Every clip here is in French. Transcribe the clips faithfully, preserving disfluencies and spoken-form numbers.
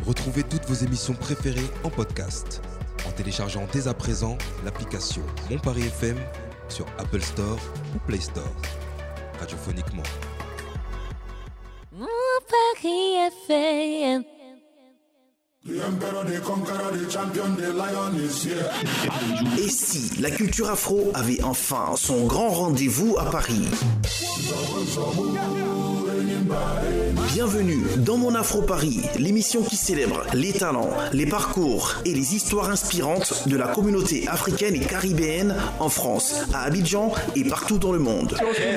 Retrouvez toutes vos émissions préférées en podcast en téléchargeant dès à présent l'application Mon Paris F M sur Apple Store ou Play Store. Radiophoniquement. Mon Paris F M. Et si la culture afro avait enfin son grand rendez-vous à Paris? Bienvenue dans Mon Afro Paris, l'émission qui célèbre les talents, les parcours et les histoires inspirantes de la communauté africaine et caribéenne en France, à Abidjan et partout dans le monde.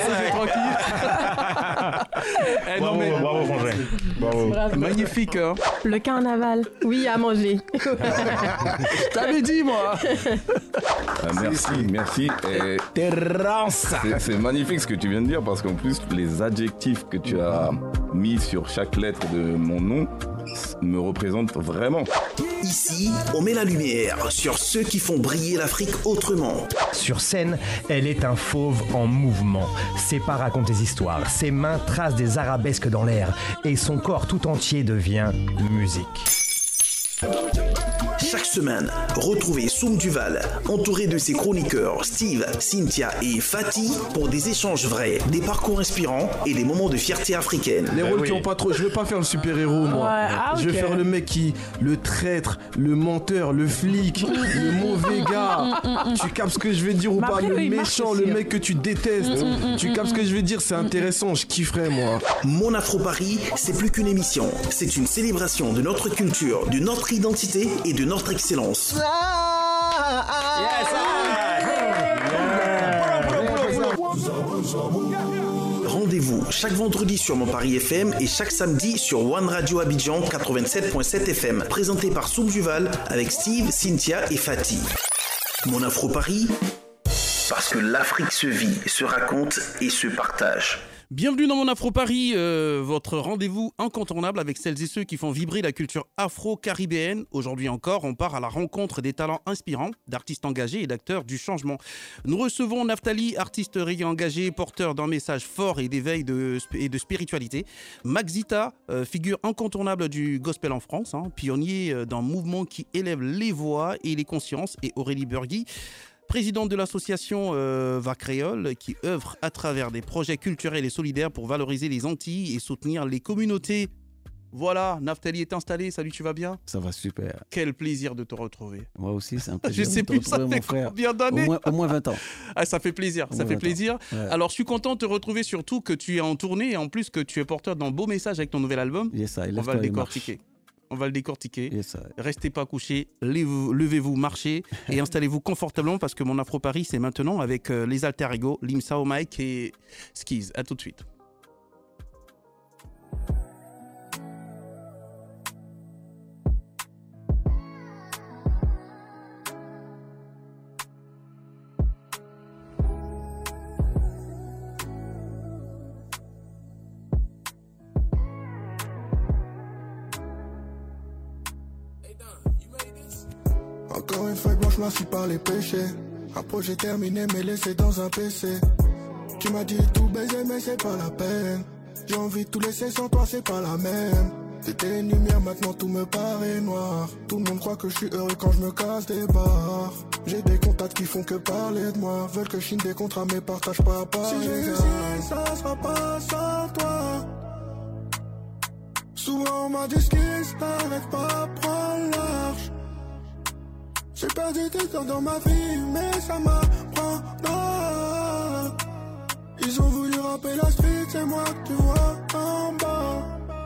Eh, non, mais... Bravo, Frangin. Bravo. Bravo. Magnifique. Hein. Le carnaval. Oui, à manger. Je t'avais dit, moi. Ah, merci, merci. Et Terrance. C'est, c'est magnifique ce que tu viens de dire parce qu'en plus, les adjectifs que tu as mis sur chaque lettre de mon nom me représentent vraiment. Ici, on met la lumière sur ceux qui font briller l'Afrique autrement. Sur scène, elle est un fauve en mouvement. Ses pas racontent des histoires, ses mains tracent des arabesques dans l'air et son corps tout entier devient musique. Chaque semaine, retrouvez Soum Duval, entouré de ses chroniqueurs Steve, Cynthia et Fatih pour des échanges vrais, des parcours inspirants et des moments de fierté africaine. Les rôles oui. qui ont pas trop... Je veux pas faire le super-héros, moi. Ouais, ah, okay. Je veux faire le mec qui... Le traître, le menteur, le flic, le mauvais gars. Tu captes ce que je veux dire ou pas? Après, Le oui, méchant, le mec que tu détestes. Mm, mm, tu captes ce que je veux dire? C'est intéressant, je kifferais, moi. Mon Afro Paris, c'est plus qu'une émission. C'est une célébration de notre culture, de notre identité et de notre excellence. Yes, Rendez-vous chaque vendredi sur Mon Paris F M et chaque samedi sur One Radio Abidjan quatre-vingt-sept virgule sept F M, présenté par Soum Duval avec Steve, Cynthia et Fatih. Mon Afro Paris, parce que l'Afrique se vit, se raconte et se partage. Bienvenue dans Mon Afro Paris, euh, votre rendez-vous incontournable avec celles et ceux qui font vibrer la culture afro-caribéenne. Aujourd'hui encore, on part à la rencontre des talents inspirants, d'artistes engagés et d'acteurs du changement. Nous recevons Naftali, artiste reggae engagé, porteur d'un message fort et d'éveil de, et de spiritualité. Maxita, euh, figure incontournable du gospel en France, hein, pionnier d'un mouvement qui élève les voix et les consciences. Et Aurélie Burgui, présidente de l'association euh, Va Créole, qui œuvre à travers des projets culturels et solidaires pour valoriser les Antilles et soutenir les communautés. Voilà, Naftali est installé. Salut, tu vas bien? Ça va super. Quel plaisir de te retrouver. Moi aussi, c'est un plaisir. Je sais plus, ça fait combien d'années? Au moins, au moins vingt ans. Ah, ça fait plaisir, au ça fait plaisir. Ouais. Alors, je suis content de te retrouver, surtout que tu es en tournée et en plus que tu es porteur d'un beau message avec ton nouvel album. Yes, ça, on va le décortiquer. On va le décortiquer. Yes, Restez pas couchés, levez-vous, levez-vous, marchez et installez-vous confortablement parce que Mon Afro Paris, c'est maintenant avec euh, les alter ego, Limsa au Mike et Skiz. À tout de suite. Encore une feuille blanche noircie par les péchés. Un projet terminé mais laissé dans un P C. Tu m'as dit tout baiser mais c'est pas la peine. J'ai envie de tout laisser sans toi, c'est pas la même. T'étais une lumière, maintenant tout me paraît noir. Tout le monde croit que je suis heureux quand je me casse des barres. J'ai des contacts qui font que parler de moi. Veulent que je signe des contrats mais partagent pas par si j'ai réussi, ça sera pas sans toi. Souvent on m'a dit ce qui s'arrête pas, prends large. J'ai perdu du temps dans ma vie, mais ça m'apprendra. Ils ont voulu rapper la street, c'est moi que tu vois en bas.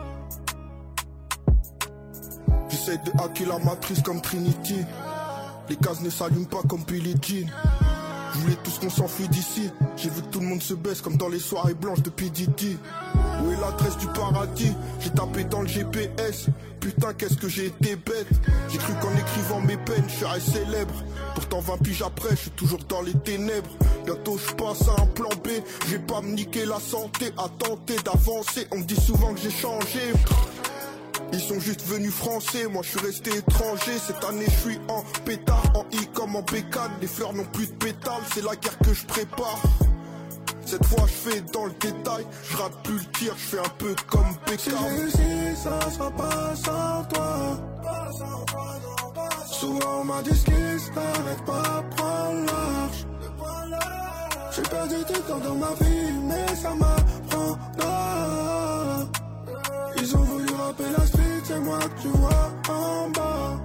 J'essaie de hacker la matrice comme Trinity. Les cases ne s'allument pas comme Billie Jean. Je voulais tous qu'on s'enfuit d'ici. J'ai vu que tout le monde se baisse comme dans les soirées blanches depuis Didi. Où est l'adresse du paradis? J'ai tapé dans le G P S. Putain qu'est-ce que j'ai été bête. J'ai cru qu'en écrivant mes peines je serais célèbre. Pourtant vingt piges après je suis toujours dans les ténèbres. Bientôt je passe à un plan B. Je vais pas me niquer la santé à tenter d'avancer. On me dit souvent que j'ai changé. Ils sont juste venus français, moi je suis resté étranger. Cette année je suis en pétard, en I comme en bécane. Les fleurs n'ont plus de pétales, c'est la guerre que je prépare. Cette fois je fais dans le détail, je rate plus le tir, je fais un peu comme Beckham. Si j'ai réussi, ça sera pas sans toi. Souvent on m'a dit ce qui t'arrête pas, prends large. J'ai perdu du temps dans ma vie, mais ça m'apprendra. Ils ont voulu rappeler la street, c'est moi que tu vois en bas.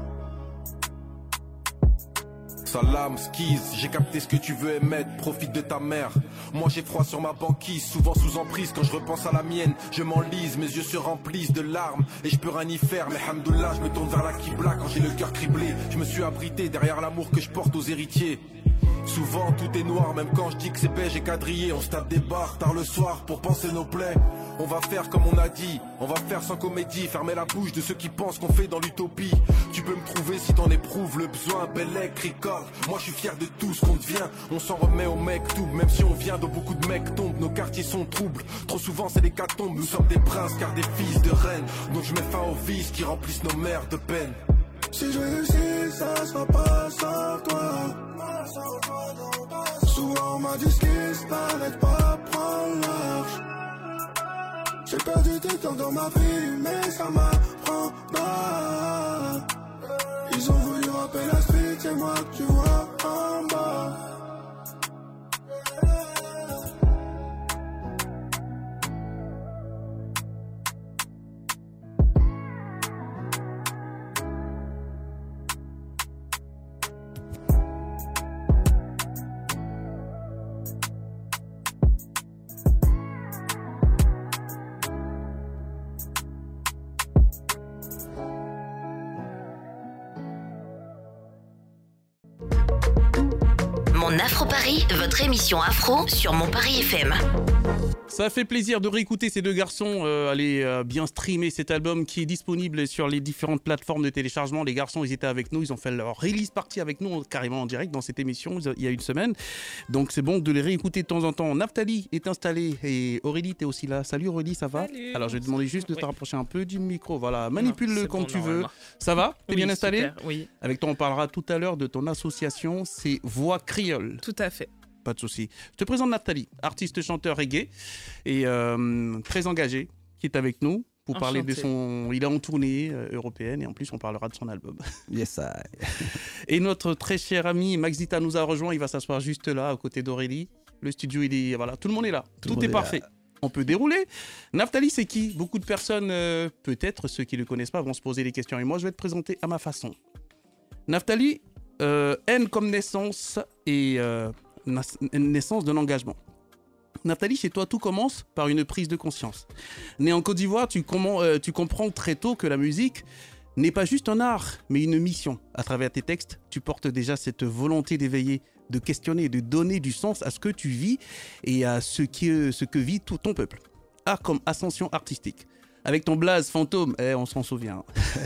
Salam, skis, j'ai capté ce que tu veux émettre, profite de ta mère. Moi j'ai froid sur ma banquise, souvent sous emprise. Quand je repense à la mienne, je m'enlise, mes yeux se remplissent de larmes et je peux rien y faire. Mais hamdoullah, je me tourne vers la Qibla quand j'ai le cœur criblé. Je me suis abrité derrière l'amour que je porte aux héritiers. Souvent tout est noir, même quand je dis que c'est beige et quadrillé. On se tape des barres tard le soir pour penser nos plaies. On va faire comme on a dit, on va faire sans comédie. Fermer la bouche de ceux qui pensent qu'on fait dans l'utopie. Tu peux me trouver si t'en éprouves le besoin. Bellec, record, moi je suis fier de tout ce qu'on devient. On s'en remet au mec tout, même si on vient de beaucoup de mecs tombent. Nos quartiers sont troubles, trop souvent c'est des catombes. Nous sommes des princes car des fils de reines. Donc je mets fin aux vices qui remplissent nos mères de peine. Si je réussis, ça sera pas sans toi. Souvent on m'a dit ce qui t'arrête pas, prends large. J'ai perdu du temps dans ma vie, mais ça m'apprendra. Ils ont voulu rappeler la street, c'est moi que tu vois en bas. Mon Afro Paris, votre émission afro sur Mon Paris F M. Ça fait plaisir de réécouter ces deux garçons, euh, aller euh, bien streamer cet album qui est disponible sur les différentes plateformes de téléchargement. Les garçons, ils étaient avec nous, ils ont fait leur release party avec nous, carrément en direct dans cette émission il y a une semaine. Donc c'est bon de les réécouter de temps en temps. Naftali est installé et Aurélie, t'es aussi là. Salut Aurélie, ça va? Salut. Alors je vais te demander juste de te oui. rapprocher un peu du micro. Voilà, manipule-le quand bon, tu normalement. veux. Ça va? T'es Oui, bien installé? super, oui. Avec toi, on parlera tout à l'heure de ton association, c'est Voix Créole. Tout à fait. Pas de souci. Je te présente Naftali, artiste chanteur reggae et euh, très engagé, qui est avec nous pour Enchanté. parler de son. Il est en tournée euh, européenne et en plus on parlera de son album. Yes, I. Et notre très cher ami Maxita nous a rejoint. Il va s'asseoir juste là, à côté d'Aurélie. Le studio, il est voilà, tout le monde est là. Tout, Tout est, est parfait. là. On peut dérouler. Naftali, c'est qui? Beaucoup de personnes, euh, peut-être ceux qui ne le connaissent pas, vont se poser des questions. Et moi, je vais te présenter à ma façon. Naftali, euh, haine comme naissance et euh, na- naissance d'un engagement. Naftali, chez toi, tout commence par une prise de conscience. Né en Côte d'Ivoire, tu, comment, euh, tu comprends très tôt que la musique n'est pas juste un art, mais une mission. À travers tes textes, tu portes déjà cette volonté d'éveiller, de questionner, de donner du sens à ce que tu vis et à ce, qui, ce que vit tout ton peuple. Art comme ascension artistique. Avec ton blaze fantôme, eh, on s'en souvient.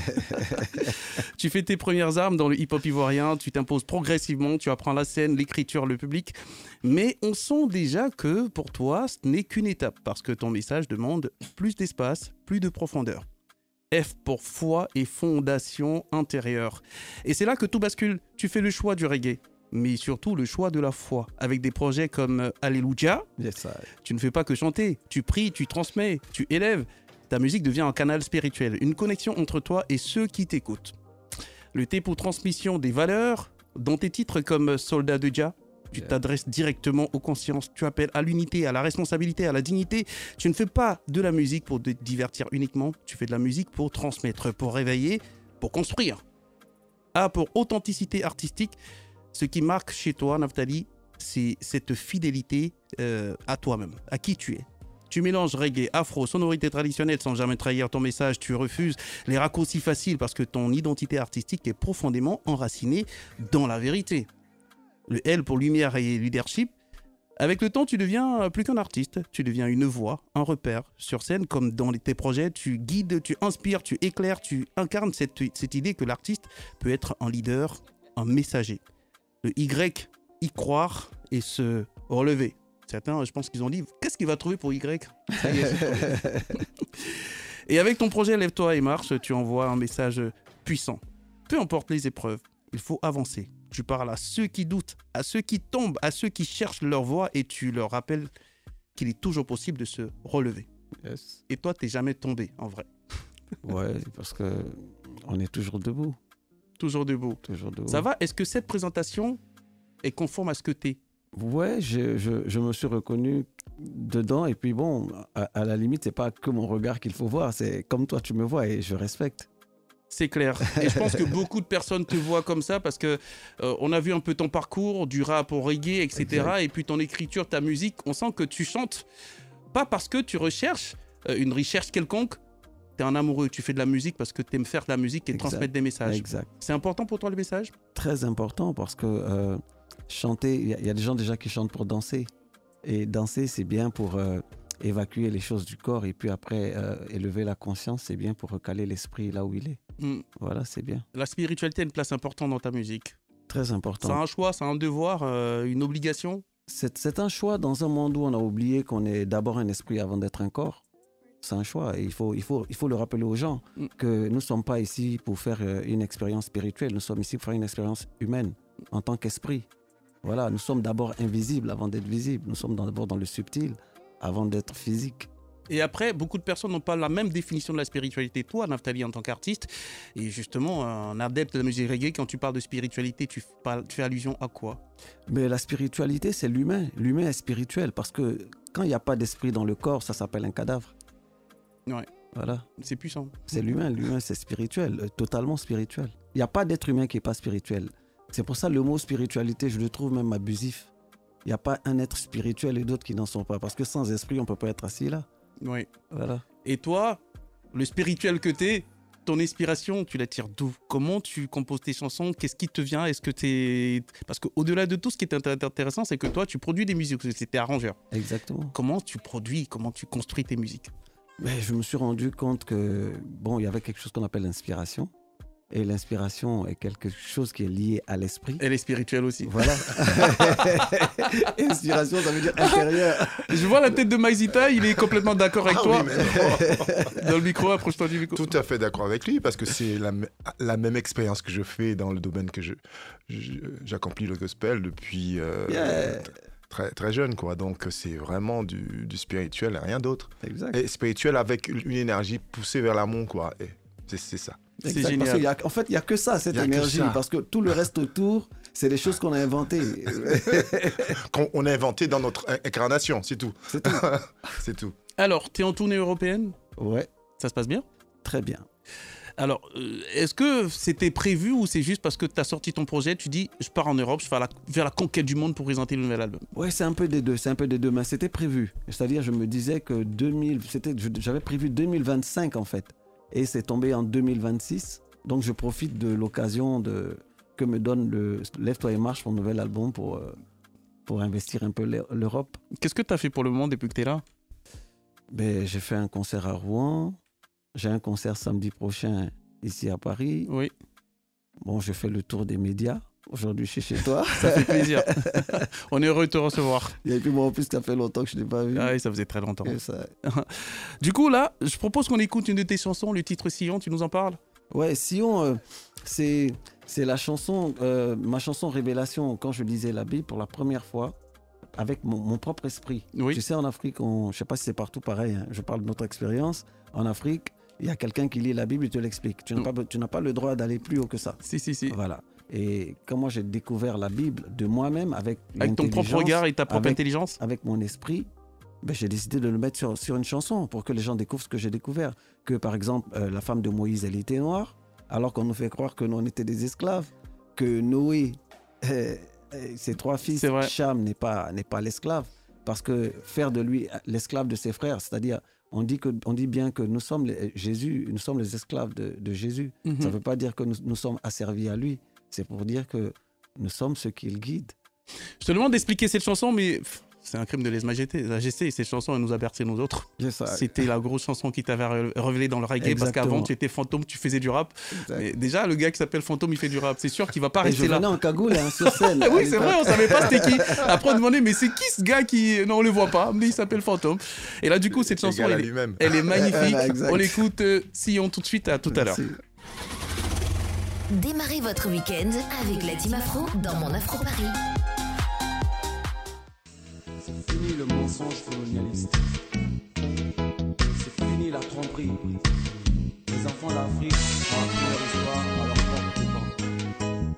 Tu fais tes premières armes dans le hip-hop ivoirien, tu t'imposes progressivement, tu apprends la scène, l'écriture, le public. Mais on sent déjà que pour toi, ce n'est qu'une étape, parce que ton message demande plus d'espace, plus de profondeur. F pour foi et fondation intérieure. Et c'est là que tout bascule. Tu fais le choix du reggae, mais surtout le choix de la foi. Avec des projets comme Alléluia, Yes, I. tu ne fais pas que chanter, tu pries, tu transmets, tu élèves. Ta musique devient un canal spirituel, une connexion entre toi et ceux qui t'écoutent. Le T pour transmission des valeurs, dans tes titres comme Soldat de Jah, tu Yeah. t'adresses directement aux consciences, tu appelles à l'unité, à la responsabilité, à la dignité. Tu ne fais pas de la musique pour te divertir uniquement, tu fais de la musique pour transmettre, pour réveiller, pour construire. A pour authenticité artistique, ce qui marque chez toi, Naftali, c'est cette fidélité euh, à toi-même, à qui tu es. Tu mélanges reggae, afro, sonorité traditionnelle sans jamais trahir ton message. Tu refuses les raccourcis faciles parce que ton identité artistique est profondément enracinée dans la vérité. Le L pour lumière et leadership. Avec le temps, tu deviens plus qu'un artiste. Tu deviens une voix, un repère. Sur scène, comme dans tes projets, tu guides, tu inspires, tu éclaires, tu incarnes cette, cette idée que l'artiste peut être un leader, un messager. Le Y, y croire et se relever. Certains, je pense qu'ils ont dit, qu'est-ce qu'il va trouver pour Y? Ça y est, c'est trouvé. Et avec ton projet Lève-toi et marche, tu envoies un message puissant. Peu importe les épreuves, il faut avancer. Tu parles à ceux qui doutent, à ceux qui tombent, à ceux qui cherchent leur voie et tu leur rappelles qu'il est toujours possible de se relever. Yes. Et toi, tu n'es jamais tombé, en vrai. Ouais, parce qu'on est toujours debout. Toujours debout. Toujours debout. Ça va? Est-ce que cette présentation est conforme à ce que tu es? Ouais, je, je, je me suis reconnu dedans. Et puis bon, à, à la limite, c'est pas que mon regard qu'il faut voir. C'est comme toi, tu me vois et je respecte. C'est clair. Et je pense que beaucoup de personnes te voient comme ça parce que euh, on a vu un peu ton parcours, du rap au reggae, et cetera. Exact. Et puis ton écriture, ta musique, on sent que tu chantes pas parce que tu recherches euh, une recherche quelconque. Tu es un amoureux, tu fais de la musique parce que tu aimes faire de la musique et exact. Transmettre des messages. Exact. C'est important pour toi le message? Très important parce que euh, chanter, il y, y a des gens déjà qui chantent pour danser. Et danser, c'est bien pour euh, évacuer les choses du corps et puis après euh, élever la conscience, c'est bien pour recaler l'esprit là où il est. Mm. Voilà, c'est bien. La spiritualité a une place importante dans ta musique. Très important. C'est un choix, c'est un devoir, euh, une obligation? c'est, c'est un choix dans un monde où on a oublié qu'on est d'abord un esprit avant d'être un corps. C'est un choix et il faut, il faut, il faut le rappeler aux gens mm. que nous ne sommes pas ici pour faire une expérience spirituelle, nous sommes ici pour faire une expérience humaine en tant qu'esprit. Voilà, nous sommes d'abord invisibles avant d'être visibles, nous sommes d'abord dans le subtil avant d'être physique. Et après, beaucoup de personnes n'ont pas la même définition de la spiritualité. Toi, Naftali, en tant qu'artiste, et justement un adepte de la musique reggae, quand tu parles de spiritualité, tu, parles, tu fais allusion à quoi? Mais la spiritualité, c'est l'humain. L'humain est spirituel parce que quand il n'y a pas d'esprit dans le corps, ça s'appelle un cadavre. Ouais. Voilà. C'est puissant. C'est l'humain. L'humain, c'est spirituel, euh, totalement spirituel. Il n'y a pas d'être humain qui n'est pas spirituel. C'est pour ça le mot spiritualité, je le trouve même abusif. Il n'y a pas un être spirituel et d'autres qui n'en sont pas. Parce que sans esprit, on ne peut pas être assis là. Oui. Voilà. Et toi, le spirituel que tu es, ton inspiration, tu la tires d'où? Comment tu composes tes chansons? Qu'est-ce qui te vient? Est-ce que t'es... Parce qu'au-delà de tout, ce qui est intéressant, c'est que toi, tu produis des musiques. C'était arrangeur. Exactement. Comment tu produis? Comment tu construis tes musiques? Mais je me suis rendu compte que, bon, il y avait quelque chose qu'on appelle l'inspiration. Et l'inspiration est quelque chose qui est lié à l'esprit. Elle est spirituelle aussi. Voilà. Inspiration, ça veut dire intérieur. Je vois la tête de Maizita, il est complètement d'accord avec ah, toi. Oui, dans le micro, approche-toi du micro. Tout à fait d'accord avec lui, parce que c'est la, la même expérience que je fais dans le domaine que je, je, j'accomplis le gospel depuis euh, yeah. très, très jeune, quoi. Donc c'est vraiment du, du spirituel et rien d'autre. Exact. Et spirituel avec une énergie poussée vers l'amont, quoi. Et c'est, c'est ça. C'est exact, génial. Parce qu'il y a, en fait, il n'y a que ça, cette énergie, ça. Parce que tout le reste autour, c'est des choses qu'on a inventées. qu'on a inventées dans notre incarnation, c'est tout. C'est tout. C'est tout. Alors, tu es en tournée européenne? Ouais. Ça se passe bien? Très bien. Alors, euh, est-ce que c'était prévu ou c'est juste parce que tu as sorti ton projet, tu dis, je pars en Europe, je vais la, vers la conquête du monde pour présenter le nouvel album? Ouais, c'est un peu des deux, c'est un peu des deux, mais c'était prévu. C'est-à-dire, je me disais que deux mille, c'était, j'avais prévu deux mille vingt-cinq en fait. Et c'est tombé en deux mille vingt-six. Donc, je profite de l'occasion de, que me donne le Lève-toi et marche, mon nouvel album, pour, euh, pour investir un peu l'Europe. Qu'est-ce que tu as fait pour le monde depuis que tu es là? Ben, j'ai fait un concert à Rouen. J'ai un concert samedi prochain ici à Paris. Oui. Bon, je fais le tour des médias. Aujourd'hui, je suis chez toi. Ça fait plaisir. On est heureux de te recevoir. Et puis moi, en plus, ça fait longtemps que je ne l'ai pas vu. Ah oui, ça faisait très longtemps. Ça... Du coup, là, je propose qu'on écoute une de tes chansons, le titre Sillon, tu nous en parles? Ouais, Sillon, euh, c'est, c'est la chanson, euh, ma chanson Révélation, quand je lisais la Bible pour la première fois, avec mon, mon propre esprit. Oui. Tu sais, en Afrique, on, je ne sais pas si c'est partout pareil, hein, je parle de notre expérience. En Afrique, il y a quelqu'un qui lit la Bible et te l'explique. Tu n'as, pas, tu n'as pas le droit d'aller plus haut que ça. Si, si, si. Voilà. Et quand moi j'ai découvert la Bible de moi-même avec avec ton propre regard et ta propre avec, intelligence, avec mon esprit, ben, j'ai décidé de le mettre sur, sur une chanson pour que les gens découvrent ce que j'ai découvert. Que par exemple, euh, la femme de Moïse, elle était noire, alors qu'on nous fait croire que nous on était des esclaves. Que Noé, euh, euh, ses trois fils, Cham n'est pas, n'est pas l'esclave. Parce que faire de lui l'esclave de ses frères, c'est-à-dire, on dit, que, on dit bien que nous sommes les, Jésus, nous sommes les esclaves de, de Jésus. Mm-hmm. Ça ne veut pas dire que nous, nous sommes asservis à lui. C'est pour dire que nous sommes ceux qui le guident. Je te demande d'expliquer cette chanson, mais c'est un crime de lèse-majesté. Cette chanson, elle nous a bercé nous autres. C'était la grosse chanson qui t'avait révélé dans le reggae. Exactement. Parce qu'avant, tu étais Fantôme, tu faisais du rap. Exact. Mais déjà, le gars qui s'appelle Fantôme, il fait du rap. C'est sûr qu'il ne va pas Et rester je là. Je venais en cagoule, hein, sur scène. Oui, c'est vrai, on ne savait pas c'était qui. Après, on demandait, mais c'est qui ce gars qui... Non, on ne le voit pas, mais il s'appelle Fantôme. Et là, du coup, cette chanson, elle, elle est magnifique. On l'écoute euh, Sillon tout de suite. À tout à l'heure. Démarrez votre week-end avec la Team Afro dans Mon Afro Paris. fini le mensonge colonialiste. C'est fini la tromperie. Les enfants d'Afrique ont appris leur histoire à leur propre dépens.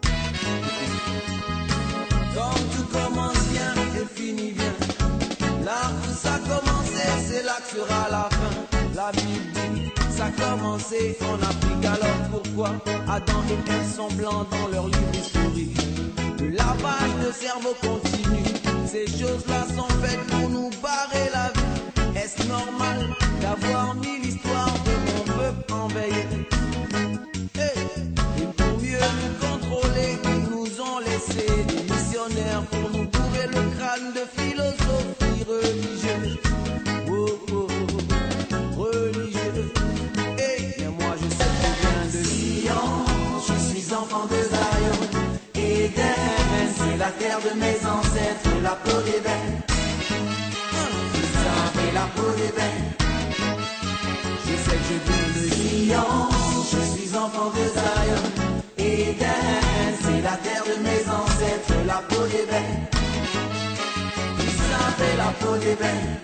Comme tout commence bien et finit bien, là où ça a commencé, c'est là que sera la fin. La Bible dit, ça a commencé en Afrique, alors pourquoi Adam et Ève sont blancs dans leur livre historique? Le lavage de cerveau continue, ces choses-là sont faites pour nous barrer la vie. Est-ce normal d'avoir mis l'histoire de mon peuple en veille? Hey, et pour mieux nous contrôler, ils nous ont laissé des missionnaires pour nous bourrer le crâne de philosophie religieuse. Oh, oh, oh, religieux. Hey, mais moi je sais que je viens de Sion, je suis enfant de Zion. Éden, c'est la terre de mes ancêtres, la peau d'ébène. Ça fait la peau d'ébène. Je sais que je viens de Sion, je suis enfant de Zion. Éden, c'est la terre de mes ancêtres, la peau d'ébène. Ça fait la peau d'ébène.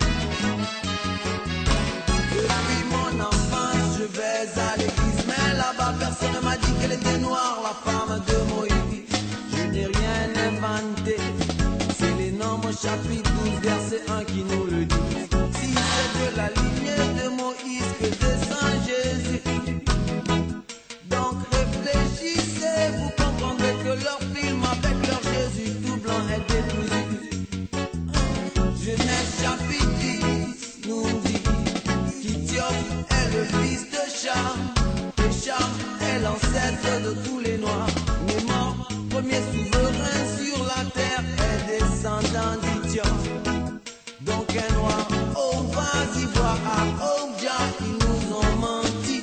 Depuis mon enfance, je vais à l'église, mais là-bas personne ne m'a dit qu'elle était noire, la femme de Moïse. Je n'ai rien inventé, c'est les Nombres chapitre douze verset un qui nous le dit. Si c'est de la lignée de Moïse que descend Jésus, donc réfléchissez, vous comprendrez que leur film avec leur Jésus tout blanc est détruit. Genèse chapitre dix nous dit qu'Éthiopie est le fils de Cham, et Cham est l'ancêtre de tous les Noirs. Mais mort, premier souverain sur la terre, est descendant d'Éthiopie. Donc un noir, oh vas-y voir à Obja, ils nous ont menti,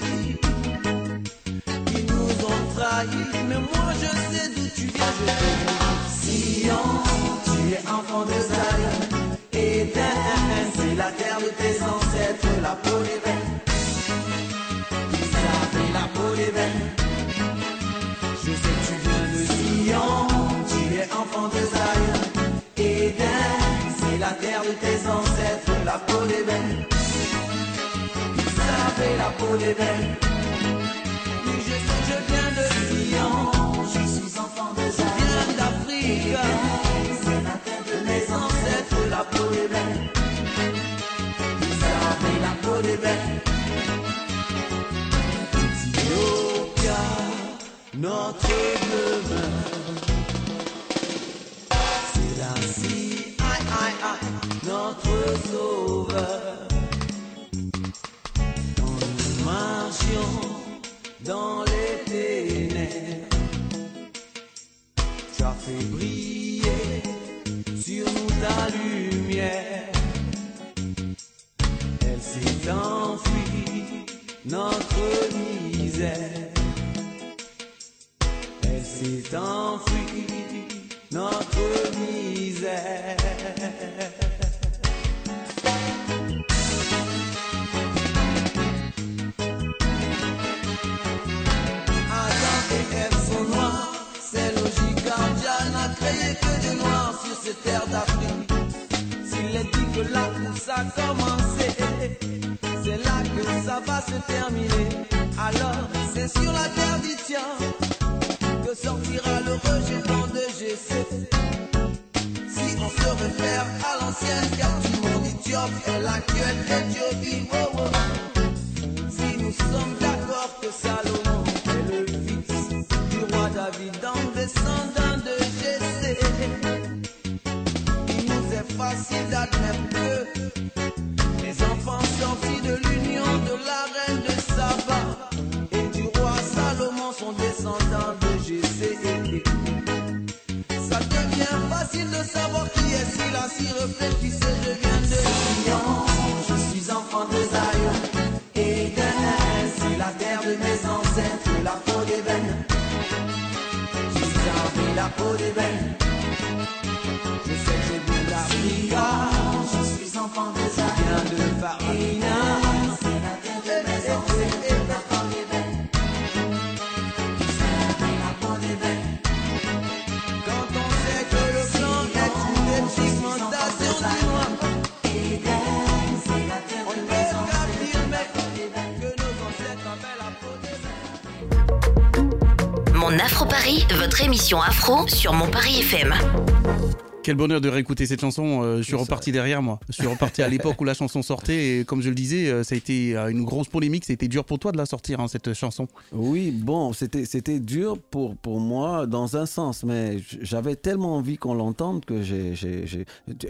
ils nous ont trahis. Mais moi je sais d'où tu viens, je te dis Sion, tu es enfant de Zion. Éden, c'est la terre de tes ancêtres, la peau d'ébène. Ça fait la peau d'ébène. Je sais que tu viens de Sion, tu es enfant de Zion. Éden, c'est la terre de tes ancêtres, la peau d'ébène. Ça fait la peau d'ébène. Oui, je sais que je viens de Sion, je suis enfant de Zion. Je viens d'Afrique, c'est la terre de mes ancêtres, la peau d'ébène. Ça fait la peau d'ébène. Ethiopia, notre demeure, c'est l'acier, aïe aïe aïe, notre sauveur. Quand nous marchions dans les ténèbres, tu as fait briller sur nous ta lumière. Elle s'est enfuie, notre misère. Elle s'est enfuie, notre misère. Adam et Ève sont noirs, c'est logique car Dieu n'a créé que des noirs sur cette terre d'Afrique. S'il est dit que là où ça a commencé, c'est là que ça va se terminer. Alors c'est sur la terre d'Éthiopie que sortira le rejeton de Jésus. Si on se réfère à l'ancienne carte du monde, Éthiopie est l'actuelle Éthiopie. Oh, oh. Si nous sommes d'accord que Salomon est le fils du roi David, donc descendant de Jessé, il nous est facile d'admettre que les enfants sortis de l'union de la reine de Saba et du roi Salomon sont descendants de Jessé. Ça devient facile de savoir qui est si là, si réfléchissez, je viens de Sion, je suis enfant de Zion. Éden, c'est la terre de mes ancêtres, la peau d'ébène. J'ai servi la peau d'ébène. Je sais que j'ai vu l'Afrique, je suis enfant de Zion. Je viens de Farina, c'est la terre de mes ancêtres, la peau d'ébène. J'ai servi la peau d'ébène. Quand on sait que le blanc est une pigmentation du noir, Afro Paris, votre émission afro sur Mon Paris F M. Quel bonheur de réécouter cette chanson. Euh, je suis reparti derrière moi. Je suis reparti à l'époque où la chanson sortait et comme je le disais, euh, ça a été euh, une grosse polémique. C'était dur pour toi de la sortir, hein, cette chanson. Oui, bon, c'était, c'était dur pour, pour moi dans un sens, mais j'avais tellement envie qu'on l'entende que j'ai... j'ai, j'ai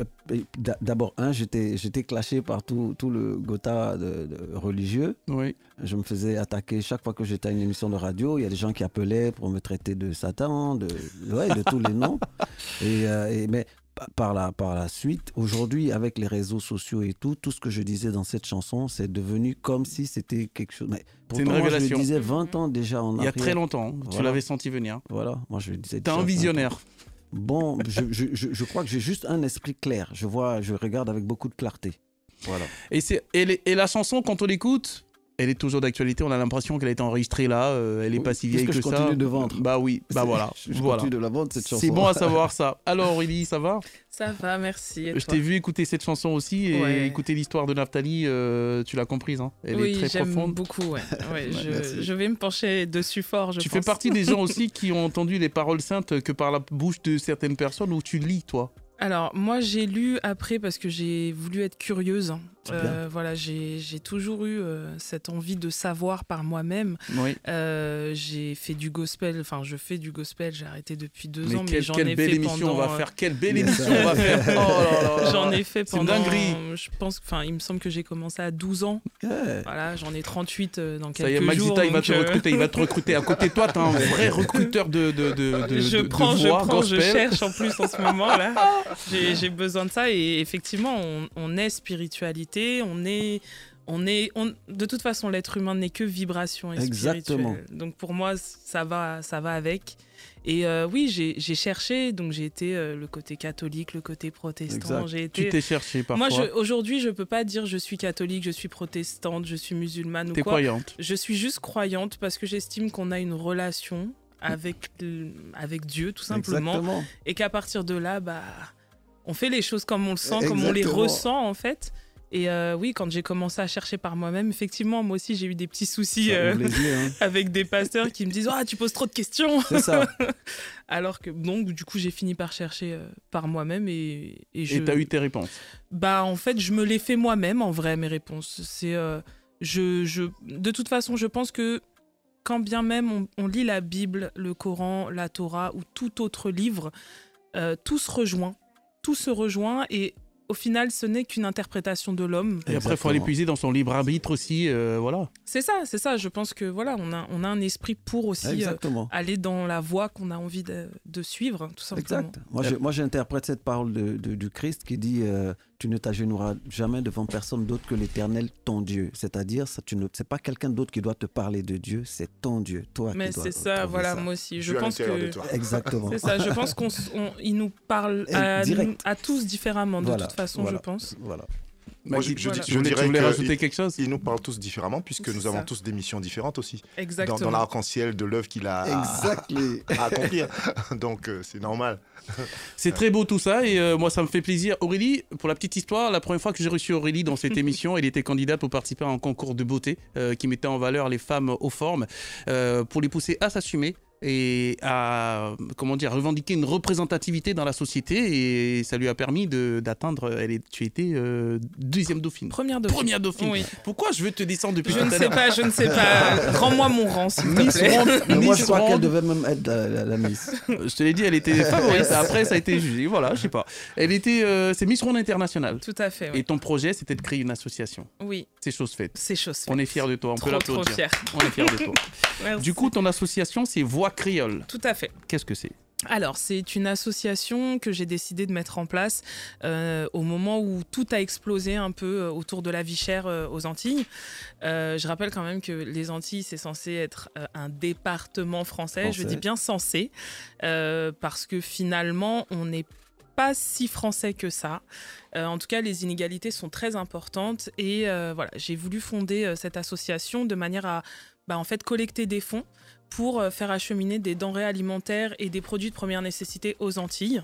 d'abord, un, j'étais, j'étais clashé par tout, tout le Gotha de, de religieux. Oui. Je me faisais attaquer chaque fois que j'étais à une émission de radio. Il y a des gens qui appelaient pour me traiter de Satan, de, ouais, de tous les noms. Et, euh, et, mais par la, par la suite, aujourd'hui, avec les réseaux sociaux et tout, tout ce que je disais dans cette chanson, c'est devenu comme si c'était quelque chose... Mais c'est une moi, révélation. je le disais vingt ans déjà en arrière. Il y a très longtemps, voilà. Tu l'avais senti venir. Voilà, moi je le disais. T'es un visionnaire. Bon, je, je, je, je crois que j'ai juste un esprit clair. Je vois, je regarde avec beaucoup de clarté. Voilà. Et, c'est, et, les, et la chanson, quand on l'écoute... Elle est toujours d'actualité, on a l'impression qu'elle a été enregistrée là, euh, elle est pas si vieille que, que je ça. Je continue de vendre. Bah oui, bah voilà. Je, je voilà. continue de la vendre cette chanson. C'est bon à savoir ça. Alors Aurélie, ça va? Ça va, merci. Et je toi? t'ai vu écouter cette chanson aussi et ouais. écouter l'histoire de Naphtali, euh, tu l'as comprise, hein? Elle oui, est très j'aime profonde. beaucoup, ouais. ouais je, je vais me pencher dessus fort, je Tu pense. fais partie des gens aussi qui ont entendu les paroles saintes que par la bouche de certaines personnes ou tu lis, toi? Alors, moi, j'ai lu après parce que j'ai voulu être curieuse. Euh, voilà, j'ai, j'ai toujours eu euh, cette envie de savoir par moi-même. Oui. Euh, j'ai fait du gospel, enfin, je fais du gospel, j'ai arrêté depuis deux mais ans, quelle, mais j'en quelle ai belle fait émission pendant... on va faire, quelle belle émission on va faire. Oh là là. J'en ai fait pendant... C'est une dinguerie. Je pense, enfin, il me semble que j'ai commencé à douze ans. Yeah. Voilà, j'en ai trente-huit dans quelques jours. Ça y est, Maxita, il va te recruter, il va te recruter. À côté de toi, t'es un vrai recruteur de, de, de, de, je de, prends, de voix, je prends, gospel. je cherche en plus en ce moment là. J'ai, j'ai besoin de ça et effectivement, on, on est spiritualité, on est, on est, on, de toute façon, l'être humain n'est que vibration et Exactement. spirituel. Donc pour moi, ça va, ça va avec. Et euh, oui, j'ai, j'ai cherché, donc j'ai été euh, le côté catholique, le côté protestant. J'ai été... Tu t'es cherché parfois. Moi, je, aujourd'hui, je peux pas dire je suis catholique, je suis protestante, je suis musulmane T'es ou quoi. croyante. Je suis juste croyante parce que j'estime qu'on a une relation avec, avec Dieu, tout simplement. Exactement. Et qu'à partir de là, bah, on fait les choses comme on le sent, Exactement. comme on les ressent en fait. Et euh, oui, quand j'ai commencé à chercher par moi-même, effectivement, moi aussi, j'ai eu des petits soucis euh, yeux, hein. avec des pasteurs qui me disent « Ah, tu poses trop de questions !» C'est ça. Alors que, donc, du coup, j'ai fini par chercher euh, par moi-même et, et je... Et t'as eu tes réponses? Bah, en fait, je me les fais moi-même, en vrai, mes réponses. C'est, euh, je, je... De toute façon, je pense que quand bien même on, on lit la Bible, le Coran, la Torah ou tout autre livre, euh, tout se rejoint. Tout se rejoint et au final, ce n'est qu'une interprétation de l'homme. Et après, il faut aller puiser dans son libre arbitre aussi, euh, voilà. C'est ça, c'est ça. Je pense que voilà, on a, on a un esprit pour aussi euh, aller dans la voie qu'on a envie de, de suivre, tout simplement. Exact. Moi, je, moi j'interprète cette parole de, de, du Christ qui dit euh, tu ne t'agenouilleras jamais devant personne d'autre que l'Éternel, ton Dieu. C'est-à-dire, ça, tu ne, c'est pas quelqu'un d'autre qui doit te parler de Dieu, c'est ton Dieu, toi. Mais qui dois c'est ça, voilà, ça. moi aussi. Je Dieu pense que exactement. C'est ça. Je pense qu'on, on, il nous parle à, nous, à tous différemment de voilà. toute façon, voilà. je pense. Voilà. Moi, je, je, voilà. je, je dirais tu voulais que rajouter il, quelque chose? Ils nous parlent tous différemment puisque c'est nous ça. avons tous des missions différentes aussi. Exactement. Dans, dans l'arc-en-ciel de l'œuvre qu'il a exactly. à, à accomplir. Donc euh, c'est normal. C'est très beau tout ça et euh, moi ça me fait plaisir. Aurélie, pour la petite histoire, la première fois que j'ai reçu Aurélie dans cette émission, elle était candidate pour participer à un concours de beauté euh, qui mettait en valeur les femmes aux formes euh, pour les pousser à s'assumer et à, comment dire, revendiquer une représentativité dans la société et ça lui a permis de, d'atteindre, elle est, tu étais euh, deuxième dauphine. Première dauphine. Première dauphine. Oui. Pourquoi je veux te descendre depuis Je tout ne à sais l'heure. pas, je ne sais pas. Rends-moi mon rang, s'il te Miss plaît. Ronde, Mais moi, je Miss crois Ronde. qu'elle devait même être la, la, la Miss. Je te l'ai dit, elle était favorite. Après, ça a été jugé. Voilà, je sais pas. Elle était, euh, c'est Miss Ronde Internationale. Tout à fait. Oui. Et ton projet, c'était de créer une association. Oui. C'est chose faite. C'est chose faite. On est fiers de toi. On trop, peut l'applaudir. Trop fiers. On est fiers de toi. Merci. Du coup, ton association, c'est Voix Créole. Tout à fait. Qu'est-ce que c'est ? Alors, c'est une association que j'ai décidé de mettre en place euh, au moment où tout a explosé un peu euh, autour de la vie chère euh, aux Antilles. Euh, je rappelle quand même que les Antilles, c'est censé être euh, un département français. français. Je dis bien censé, euh, parce que finalement, on n'est pas si français que ça. Euh, en tout cas, les inégalités sont très importantes. Et euh, voilà, j'ai voulu fonder euh, cette association de manière à bah, en fait, collecter des fonds pour faire acheminer des denrées alimentaires et des produits de première nécessité aux Antilles.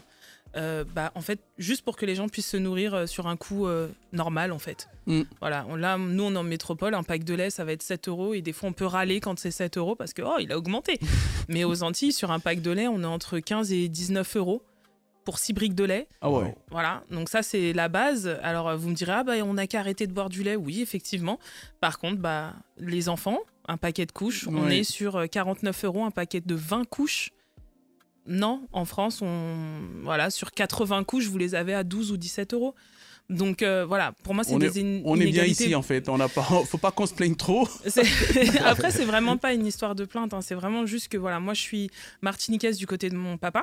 Euh, bah, en fait, juste pour que les gens puissent se nourrir euh, sur un coût euh, normal, en fait. Mm. Voilà, on, là, nous, on est en métropole, un pack de lait, ça va être sept euros, et des fois, on peut râler quand c'est sept euros parce que, oh, il a augmenté. Mais aux Antilles, sur un pack de lait, on est entre quinze et dix-neuf euros pour six briques de lait. Ah ouais. Voilà, donc ça, c'est la base. Alors, vous me direz, ah, bah, on n'a qu'à arrêter de boire du lait. Oui, effectivement. Par contre, bah, les enfants, un paquet de couches, oui. on est sur quarante-neuf euros, un paquet de vingt couches. Non, en France, on... voilà, sur quatre-vingts couches, vous les avez à douze ou dix-sept euros. Donc euh, voilà, pour moi, c'est on des est, in- on inégalités. est bien ici, en fait. On a pas, faut pas qu'on se plaigne trop. C'est... Après, c'est vraiment pas une histoire de plainte. Hein. C'est vraiment juste que voilà, moi, je suis martiniquaise du côté de mon papa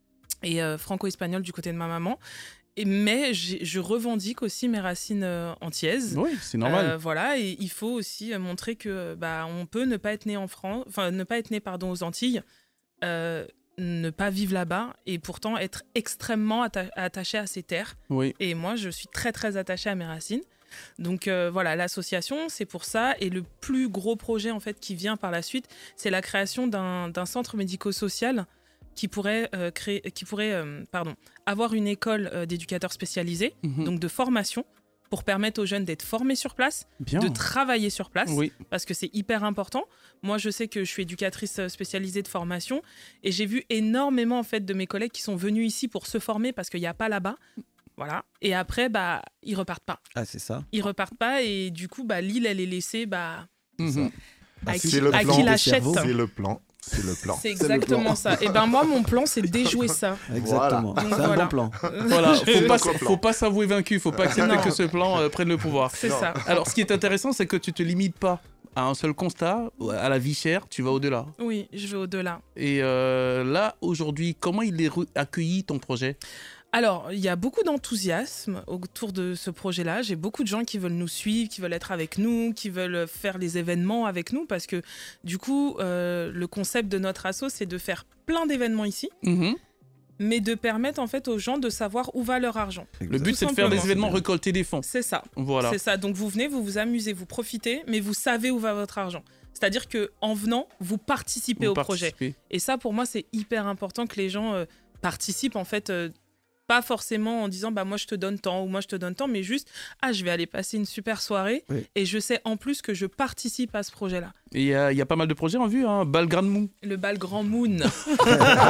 et euh, franco-espagnole du côté de ma maman. Et, mais je revendique aussi mes racines euh, antillaises. Oui, c'est normal. Euh, voilà, et il faut aussi montrer que bah, on peut ne pas être né en France, enfin ne pas être né pardon aux Antilles. Euh, ne pas vivre là-bas et pourtant être extrêmement atta- attaché à ses terres. Oui. Et moi, je suis très, très attachée à mes racines. Donc euh, voilà, l'association, c'est pour ça. Et le plus gros projet en fait qui vient par la suite, c'est la création d'un, d'un centre médico-social qui pourrait, euh, créer, qui pourrait euh, pardon, avoir une école euh, d'éducateurs spécialisés, mmh. donc de formation, pour permettre aux jeunes d'être formés sur place, Bien. de travailler sur place, oui. parce que c'est hyper important. Moi, je sais que je suis éducatrice spécialisée de formation et j'ai vu énormément en fait, de mes collègues qui sont venus ici pour se former parce qu'il n'y a pas là-bas. Voilà. Et après, bah, ils ne repartent pas. Ah, c'est ça. Ils ne repartent pas et du coup, bah, l'île, elle est laissée bah, mmh. à, qui, le à plan, qui l'achète. C'est le plan. C'est le plan. C'est exactement ça. Et ben moi, mon plan, c'est de déjouer ça. Exactement. Voilà. C'est un voilà. bon plan. Voilà. Faut pas, faut pas s'avouer vaincu. Faut pas accepter que ce plan euh, prenne le pouvoir. C'est non. ça. Alors, ce qui est intéressant, c'est que tu te limites pas à un seul constat, à la vie chère. Tu vas au-delà. Oui, je vais au-delà. Et euh, là, aujourd'hui, comment il est re- accueilli ton projet ? Alors, il y a beaucoup d'enthousiasme autour de ce projet-là. J'ai beaucoup de gens qui veulent nous suivre, qui veulent être avec nous, qui veulent faire les événements avec nous parce que, du coup, euh, le concept de notre asso, c'est de faire plein d'événements ici, mm-hmm. mais de permettre en fait aux gens de savoir où va leur argent. Le but, c'est de faire des événements, récolter des fonds. C'est ça. Voilà. C'est ça. Donc, vous venez, vous vous amusez, vous profitez, mais vous savez où va votre argent. C'est-à-dire qu'en venant, vous participez vous au participez. projet. Et ça, pour moi, c'est hyper important que les gens euh, participent en fait... Euh, pas forcément en disant bah moi je te donne tant ou moi je te donne tant, mais juste ah je vais aller passer une super soirée oui. et je sais en plus que je participe à ce projet-là. Et il y, y a pas mal de projets en vue, hein. Bal Grand Moon. Le Bal Grand Moon. Faut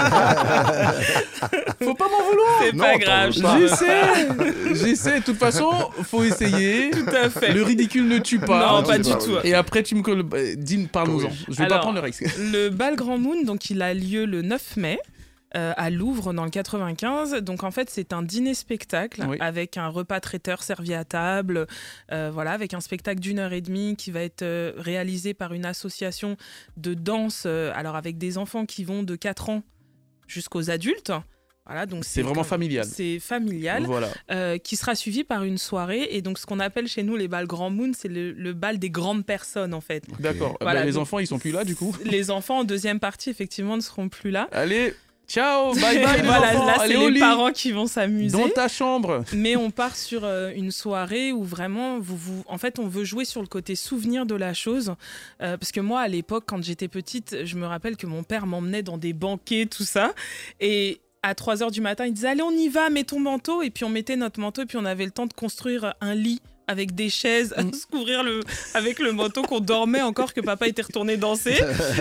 pas m'en vouloir. C'est non, pas grave. J'essaie, j'essaie. De toute façon, faut essayer. Tout à fait. Le ridicule ne tue pas. Non, pas du tout. Et après tu me dis, parle-nous-en. Je vais Alors, pas prendre le risque. Le Bal Grand Moon, donc il a lieu le neuf mai. Euh, à Louvre dans le quatre-vingt-quinze. Donc en fait c'est un dîner-spectacle oui. avec un repas traiteur servi à table, euh, voilà, avec un spectacle d'une heure et demie qui va être euh, réalisé par une association de danse, euh, alors avec des enfants qui vont de quatre ans jusqu'aux adultes. Voilà, donc c'est, c'est vraiment familial. C'est familial, voilà. euh, qui sera suivi par une soirée. Et donc, ce qu'on appelle chez nous les bals Grand Moon, c'est le, le bal des grandes personnes, en fait. D'accord. Voilà, bah, les donc, enfants, ils sont plus là, du coup. Les enfants, en deuxième partie, effectivement, ne seront plus là. Allez. Ciao, bye bye les voilà, enfants. Là, Allez c'est au les lit. parents qui vont s'amuser. Dans ta chambre. Mais on part sur euh, une soirée où vraiment, vous, vous, en fait, on veut jouer sur le côté souvenir de la chose. Euh, parce que moi, à l'époque, quand j'étais petite, je me rappelle que mon père m'emmenait dans des banquets, tout ça. Et à trois heures du matin, il disait « Allez, on y va, mets ton manteau ». Et puis on mettait notre manteau et puis on avait le temps de construire un lit avec des chaises, mmh. se couvrir le, avec le manteau qu'on dormait encore, que papa était retourné danser.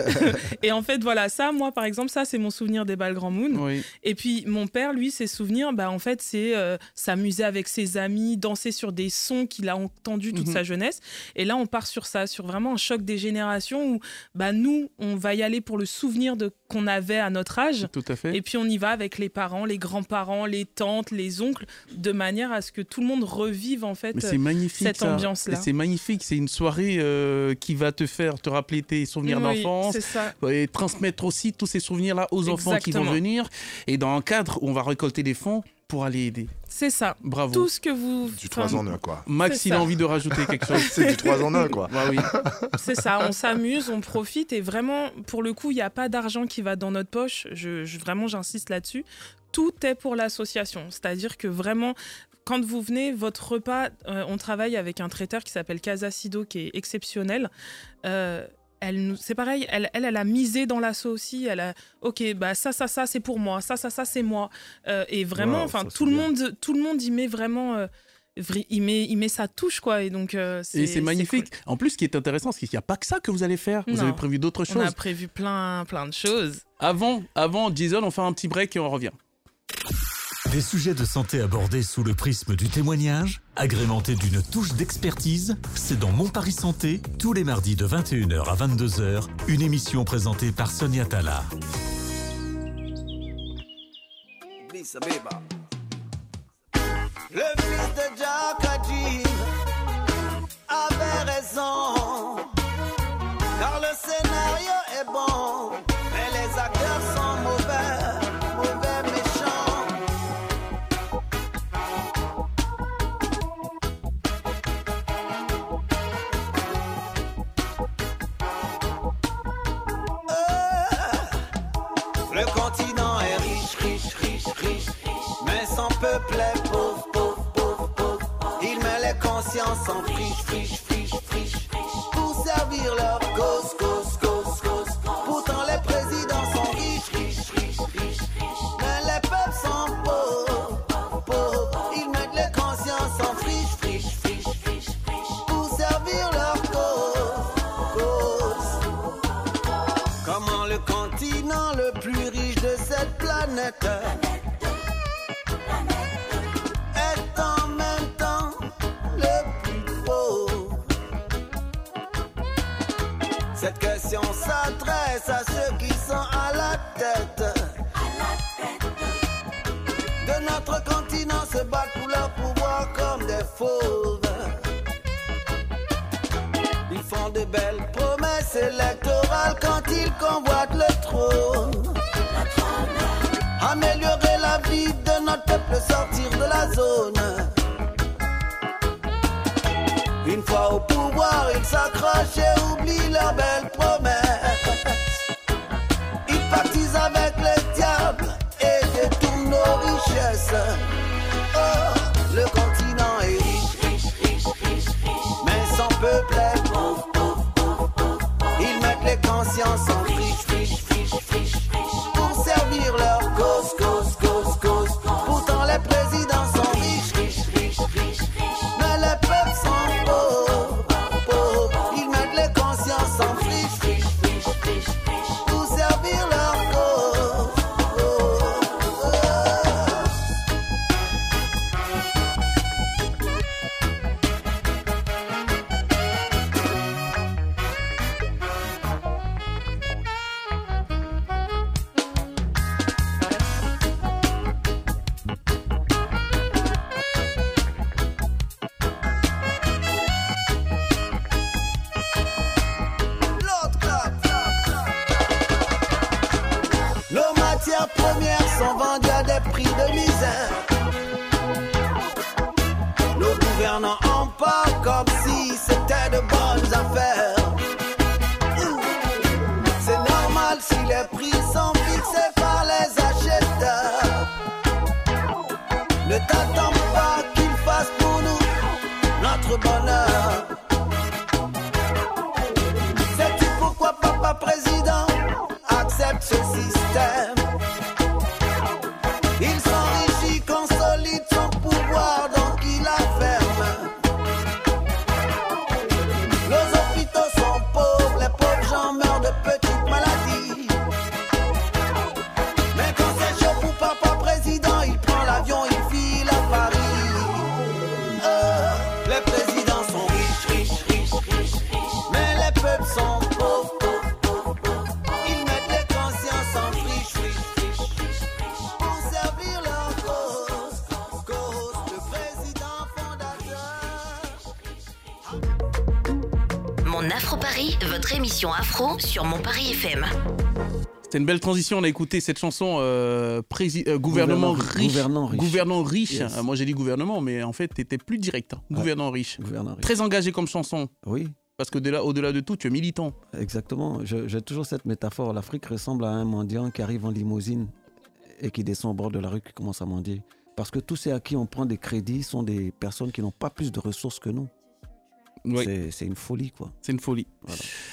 Et en fait, voilà, ça, moi, par exemple, ça, c'est mon souvenir des Bal Grand Moon. Oui. Et puis, mon père, lui, ses souvenirs, bah, en fait, c'est euh, s'amuser avec ses amis, danser sur des sons qu'il a entendus toute mmh. sa jeunesse. Et là, on part sur ça, sur vraiment un choc des générations où, bah, nous, on va y aller pour le souvenir de, qu'on avait à notre âge. Tout à fait. Et puis, on y va avec les parents, les grands-parents, les tantes, les oncles, de manière à ce que tout le monde revive, en fait, Mais c'est magnifique, cette ça. ambiance-là. C'est magnifique, c'est une soirée euh, qui va te faire te rappeler tes souvenirs oui, d'enfance c'est ça. Et transmettre aussi tous ces souvenirs-là aux Exactement. enfants qui vont venir. Et dans un cadre où on va récolter des fonds pour aller aider. C'est ça. Bravo. Tout ce que vous... Du trois en un, quoi. Max, il a envie de rajouter quelque chose. C'est du trois en un, quoi. Bah oui. C'est ça, on s'amuse, on profite. Et vraiment, pour le coup, il n'y a pas d'argent qui va dans notre poche. Je, je, vraiment, j'insiste là-dessus. Tout est pour l'association. C'est-à-dire que vraiment... Quand vous venez, votre repas, euh, on travaille avec un traiteur qui s'appelle Casa Sido, qui est exceptionnel. Euh, elle nous, c'est pareil, elle, elle, elle a misé dans l'assaut aussi. Elle a, ok, bah ça, ça, ça, c'est pour moi. Ça, ça, ça, c'est moi. Euh, et vraiment, enfin, wow, tout le monde, tout le monde y met vraiment. Euh, Il met, il met sa touche, quoi. Et donc, euh, c'est, et c'est magnifique. C'est cool. En plus, ce qui est intéressant, c'est qu'il n'y a pas que ça que vous allez faire. Vous non. avez prévu d'autres choses. On a prévu plein, plein de choses. Avant, avant Jason, on fait un petit break et on revient. Des sujets de santé abordés sous le prisme du témoignage, agrémentés d'une touche d'expertise, c'est dans Mon Paris Santé, tous les mardis de vingt et une heures à vingt-deux heures, une émission présentée par Sonia Talla. Le fils de Jacadji avait raison, car le scénario est bon, mais les acteurs sont mauvais, mauvais méchants. Euh, le continent est riche, riche, riche, riche, mais son peuple est pauvre. Conscience en friche, friche, friche, friche, pour servir leur cause, cause, cause, cause. Pourtant les présidents sont riches, riches, riches, riches, mais les peuples sont pauvres, pauvres. Ils mettent les consciences en friche, friche, friche, friche, pour servir leur cause, cause. Comment le continent le plus riche de cette planète cette question s'adresse à ceux qui sont à la tête. De notre continent se battent pour leur pouvoir comme des fauves. Ils font de belles promesses électorales quand ils convoitent le trône. Améliorer la vie de notre peuple, sortir de la zone. Une fois au pouvoir, ils s'accrochent et oublient leurs belles promesses. Ils partisent avec les diables et détournent nos richesses. Oh, le continent est riche, riche, riche, riche, riche, mais son peuple est pauvre, pauvre, pauvre, pauvre. Ils mettent les consciences en friche, friche, friche, friche, friche, pour servir leur cause, cause, cause, cause. Pourtant les présidents sont riches, riches, riches, riches, riches, mais les peuples sont premières sont vendues à des prix de misère. Nos gouvernants en parlent comme si c'était de bonnes affaires. C'est normal si les prix sont fixés par les acheteurs. Ne t'attends pas qu'ils fassent pour nous notre bonheur. Sais-tu pourquoi papa président accepte ce système? Il s'enrichit, consolide son pouvoir, donc il afferme. Nos hôpitaux sont pauvres, les pauvres gens meurent de petites maladies. Mais quand c'est chaud pour papa président, il prend l'avion, il file à Paris. Euh, les présidents sont riches, riches, riches, riches, riches, mais les peuples sont pauvres, pauvres, pauvres, pauvres. Ils mettent les consciences en friche, friche, friche, friche, friche, pour servir leur cause, cause, le président fondateur. Mon Afro Paris, votre émission afro sur Mon Paris F M. C'était une belle transition, on a écouté cette chanson euh, prési- euh, gouvernement riche. Gouvernant riche. Gouvernant riche. Yes. Euh, moi j'ai dit gouvernement, mais en fait t'étais plus direct. Hein. Ouais. Gouvernant riche. Gouvernant riche. Très engagé comme chanson. Oui. Parce que de là, au-delà de tout, tu es militant. Exactement. Je- j'ai toujours cette métaphore. L'Afrique ressemble à un mendiant qui arrive en limousine et qui descend au bord de la rue, qui commence à mendier. Parce que tous ceux à qui on prend des crédits sont des personnes qui n'ont pas plus de ressources que nous. Oui. C'est, c'est une folie, quoi. C'est une folie. Voilà.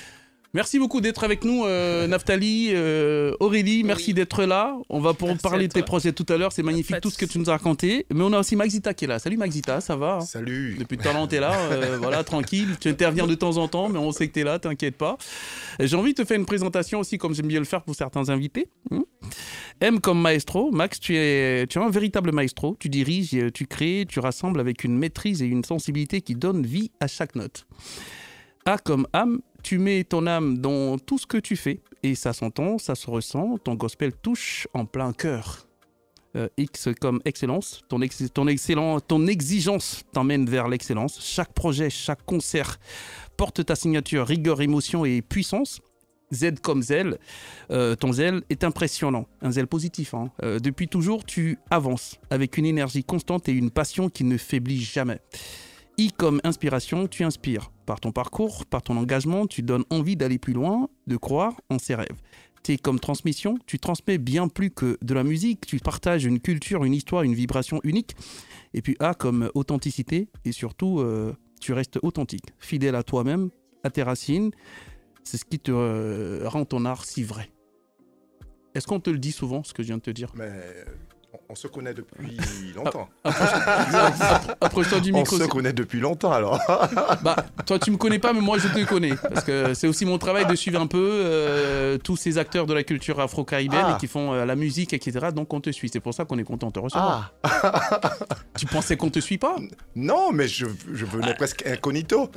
Merci beaucoup d'être avec nous, euh, Naftali, euh, Aurélie, merci oui. d'être là. On va pour merci parler de tes projets tout à l'heure, c'est magnifique Pas tout ce que tu nous as raconté. Mais on a aussi Maxita qui est là. Salut Maxita, ça va? Salut. Depuis tout à l'heure, t'es là, euh, voilà, tranquille. Tu interviens de temps en temps, mais on sait que t'es là, t'inquiète pas. J'ai envie de te faire une présentation aussi, comme j'aime bien le faire pour certains invités. Hum. M comme maestro, Max, tu es, tu es un véritable maestro. Tu diriges, tu crées, tu rassembles avec une maîtrise et une sensibilité qui donnent vie à chaque note. A comme âme, tu mets ton âme dans tout ce que tu fais et ça s'entend, ça se ressent, ton gospel touche en plein cœur. Euh, X comme excellence, ton, ex- ton, excellent, ton exigence t'emmène vers l'excellence. Chaque projet, chaque concert porte ta signature, rigueur, émotion et puissance. Z comme zèle, euh, ton zèle est impressionnant, un zèle positif. Hein. Euh, depuis toujours, tu avances avec une énergie constante et une passion qui ne faiblit jamais. I comme inspiration, tu inspires. Par ton parcours, par ton engagement, tu donnes envie d'aller plus loin, de croire en ses rêves. T comme transmission, tu transmets bien plus que de la musique, tu partages une culture, une histoire, une vibration unique. Et puis A comme authenticité, et surtout, euh, tu restes authentique, fidèle à toi-même, à tes racines. C'est ce qui te euh, rend ton art si vrai. Est-ce qu'on te le dit souvent, ce que je viens de te dire? Mais... On se connaît depuis longtemps. Approche-toi du micro. On se connaît depuis longtemps alors. Bah, toi tu me connais pas, mais moi je te connais. Parce que c'est aussi mon travail de suivre un peu euh, tous ces acteurs de la culture afro-caribéenne ah. et qui font euh, la musique, et cetera. Donc on te suit. C'est pour ça qu'on est content de te recevoir. Ah. Tu pensais qu'on te suit pas? Non, mais je, je venais ah. presque incognito.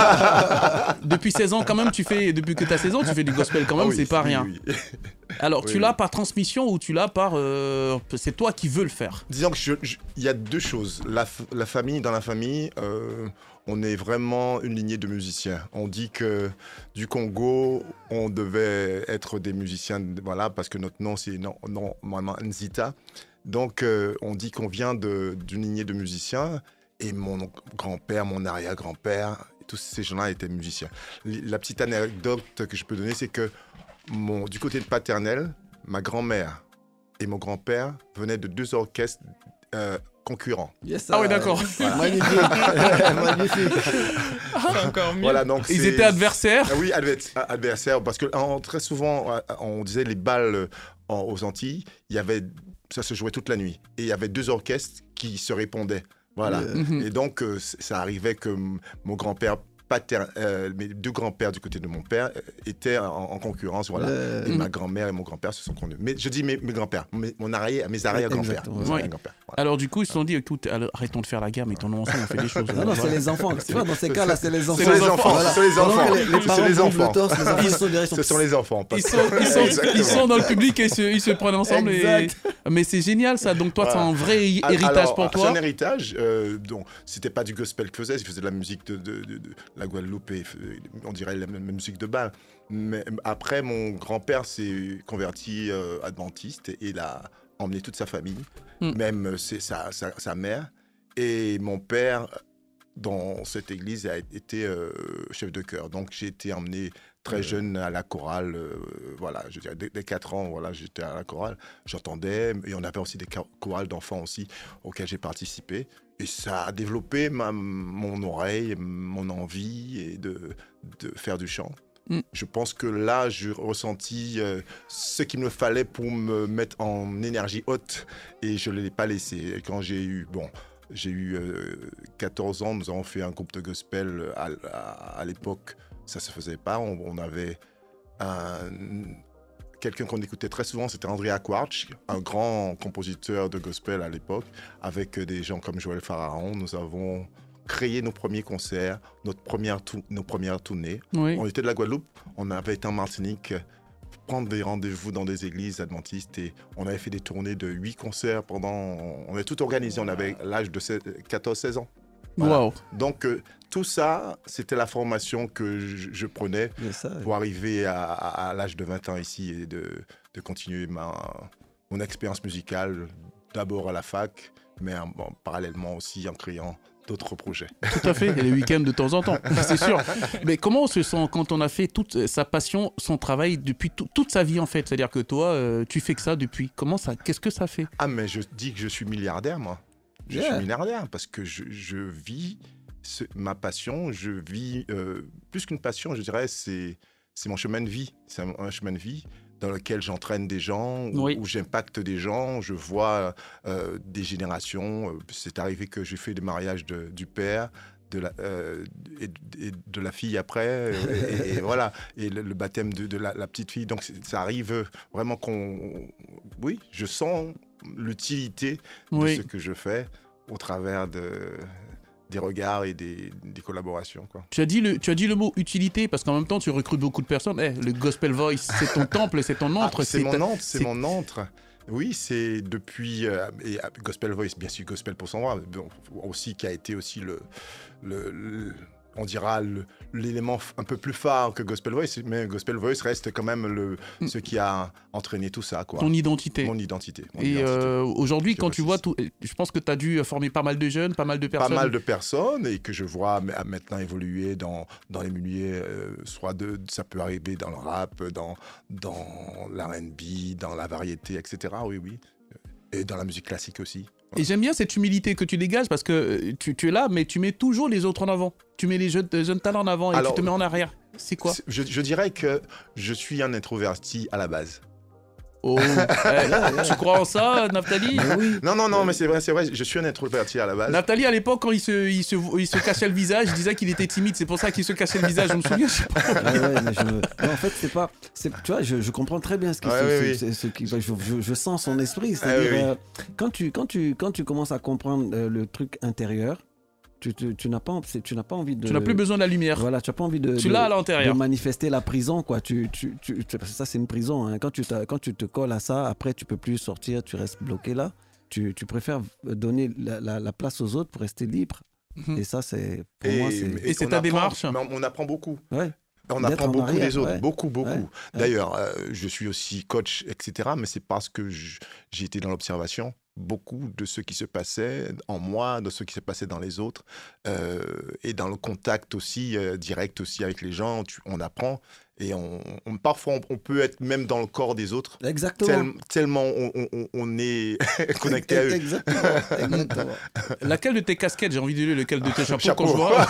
Depuis seize ans quand même, tu fais, depuis que tu as seize ans, tu fais du gospel quand même, ah oui, c'est pas oui, rien. Oui. Alors oui, tu l'as oui. par transmission ou tu l'as par... Euh, c'est toi qui veux le faire? Disons qu'il y a deux choses. La, la famille, dans la famille, euh, on est vraiment une lignée de musiciens. On dit que du Congo, on devait être des musiciens, voilà, parce que notre nom, c'est non, non, Maman Nzita. Donc, euh, on dit qu'on vient de, d'une lignée de musiciens. Et mon grand-père, mon arrière-grand-père, tous ces gens-là étaient musiciens. La petite anecdote que je peux donner, c'est que mon, du côté de paternel, ma grand-mère et mon grand-père venaient de deux orchestres euh, concurrents. Yes, ah oui, d'accord. Voilà. Magnifique. Magnifique. Encore mieux. Voilà, donc ils étaient adversaires. Ah oui, adversaires, parce que en, très souvent, on disait les balles en, aux Antilles, il y avait, ça se jouait toute la nuit. Et il y avait deux orchestres qui se répondaient. Voilà. Mm-hmm. Et donc, euh, ça arrivait que m- mon grand-père Pater, euh, mes deux grands-pères du côté de mon père euh, étaient en, en concurrence, voilà. Euh... Et ma grand-mère et mon grand-père se sont connus. Mais je dis mes, mes grands-pères, mes, mon arrière, mes arrière-grands-pères. Mes ouais. arrière-grands-pères voilà. Alors du coup, ils se sont dit, écoute, alors, arrêtons de faire la guerre, mettons-nous ensemble, on fait des choses. Non, non, c'est les enfants. Tu vois, dans ces cas-là, c'est les enfants. C'est les enfants. Voilà. C'est les enfants. Les, les c'est les enfants. Torse, les enfants sont derrière, ce sont les enfants. Ils sont, ils, sont, ils sont dans le public et ils se, ils se prennent ensemble. Et... Mais c'est génial ça. Donc toi, voilà. c'est un vrai héritage alors, pour toi. C'est un héritage. Euh, donc, c'était pas du gospel qu'il faisait. Il faisait de la musique de, de, de, de la Guadeloupe et on dirait la même musique de bal. Mais après, mon grand-père s'est converti euh, adventiste et il a emmené toute sa famille, mm. même c'est sa, sa, sa mère. Et mon père, dans cette église, a été euh, chef de chœur. Donc j'ai été emmené très jeune à la chorale. Euh, voilà, je dirais, dès, dès quatre ans, voilà, j'étais à la chorale. J'entendais, et on avait aussi des chorales d'enfants aussi auxquelles j'ai participé. Et ça a développé ma, mon oreille, mon envie et de, de faire du chant. Mm. Je pense que là, j'ai ressenti euh, ce qu'il me fallait pour me mettre en énergie haute et je ne l'ai pas laissé. Et quand j'ai eu, bon, j'ai eu euh, quatorze ans, nous avons fait un groupe de gospel à, à, à l'époque. Ça ne se faisait pas. On, on avait un... Quelqu'un qu'on écoutait très souvent, c'était André Aquarch, un grand compositeur de gospel à l'époque, avec des gens comme Joël Pharaon. Nous avons créé nos premiers concerts, notre première tou- nos premières tournées. Oui. On était de la Guadeloupe, on avait été en Martinique, prendre des rendez-vous dans des églises adventistes et on avait fait des tournées de huit concerts pendant... On avait tout organisé, on avait l'âge de quatorze seize ans. Voilà. Wow. Donc, euh, tout ça, c'était la formation que je, je prenais ça, pour oui. arriver à, à, à l'âge de vingt ans ici et de, de continuer ma, mon expérience musicale, d'abord à la fac, mais bon, parallèlement aussi en créant d'autres projets. Tout à fait, et les week-ends de temps en temps, c'est sûr. Mais comment on se sent quand on a fait toute sa passion, son travail depuis tout, toute sa vie en fait? C'est-à-dire que toi, euh, tu fais que ça depuis. Comment ça, qu'est-ce que ça fait? Ah, mais je dis que je suis milliardaire, moi. Je yeah. suis milliardaire parce que je, je vis ce, ma passion, je vis, euh, plus qu'une passion, je dirais, c'est, c'est mon chemin de vie. C'est un, un chemin de vie dans lequel j'entraîne des gens, où, oui. où j'impacte des gens, je vois euh, des générations. C'est arrivé que j'ai fait des mariages de, du père, de la, euh, et, et de la fille après, et, et voilà, et le, le baptême de, de la, la petite fille. Donc ça arrive vraiment qu'on... Oui, je sens l'utilité oui. de ce que je fais au travers de... des regards et des, des collaborations. Quoi. Tu as dit le, tu as dit le mot utilité parce qu'en même temps tu recrutes beaucoup de personnes. Hey, le Gospel Voice, c'est ton temple, c'est ton antre. Ah, c'est, c'est mon ta... antre, c'est, c'est mon antre. Oui, c'est depuis euh, et Gospel Voice, bien sûr, Gospel pour son roi, bon, aussi qui a été aussi le, le, le on dira le, l'élément un peu plus phare que Gospel Voice, mais Gospel Voice reste quand même le mm. ce qui a entraîné tout ça, quoi. Ton identité. Mon identité. Mon et identité. Euh, aujourd'hui, je quand tu vois tout, je pense que tu as dû former pas mal de jeunes, pas mal de personnes. Pas mal de personnes et que je vois maintenant évoluer dans dans les milieux, euh, soit de, ça peut arriver dans le rap, dans dans l'R and B, dans la variété, et cetera. Oui, oui. Et dans la musique classique aussi. Et j'aime bien cette humilité que tu dégages parce que tu, tu es là, mais tu mets toujours les autres en avant. Tu mets les jeunes, jeunes talents en avant et Alors, tu te mets en arrière. C'est quoi ? je, je dirais que je suis un introverti à la base. Oh, hey, tu crois en ça, Naftali ? oui. Non, non, non, mais c'est vrai, c'est vrai, je suis un introverti à la base. Naftali, à l'époque, quand il se, il se, il se cachait le visage, il disait qu'il était timide, c'est pour ça qu'il se cachait le visage, je me souviens, je sais pas. Ah ouais, mais je... non, en fait, c'est pas... C'est... Tu vois, je, je comprends très bien ce qui... Ouais, se... oui, c'est, oui. c'est, c'est, je, je, je sens son esprit, c'est-à-dire, ah, oui, euh, quand, tu, quand, tu, quand tu commences à comprendre euh, le truc intérieur, Tu, tu, tu, n'as pas, tu n'as pas envie de... Tu n'as plus besoin de la lumière. Voilà, tu n'as pas envie de... Tu de, l'as à l'intérieur. De manifester la prison, quoi. Tu, tu, tu, tu, ça, c'est une prison. Hein. Quand, tu quand tu te colles à ça, après, tu ne peux plus sortir, tu restes bloqué là. Tu, tu préfères donner la, la, la place aux autres pour rester libre. Mm-hmm. Et ça, c'est... Pour et, moi, c'est... Et c'est ta apprend, démarche. On apprend beaucoup. Ouais. On D'être apprend beaucoup arrière, des autres, ouais. beaucoup, beaucoup. Ouais. D'ailleurs, euh, je suis aussi coach, et cetera. Mais c'est parce que je, j'ai été dans l'observation, beaucoup de ce qui se passait en moi, de ce qui se passait dans les autres, euh, et dans le contact aussi, euh, direct aussi avec les gens, tu, on apprend. Et on, on, parfois, on, on peut être même dans le corps des autres. Exactement. Tel, tellement on, on, on est connecté à eux. Exactement. Exactement. Laquelle de tes casquettes, j'ai envie de dire, lequel de tes chapeaux, Chapeau. Quand je vois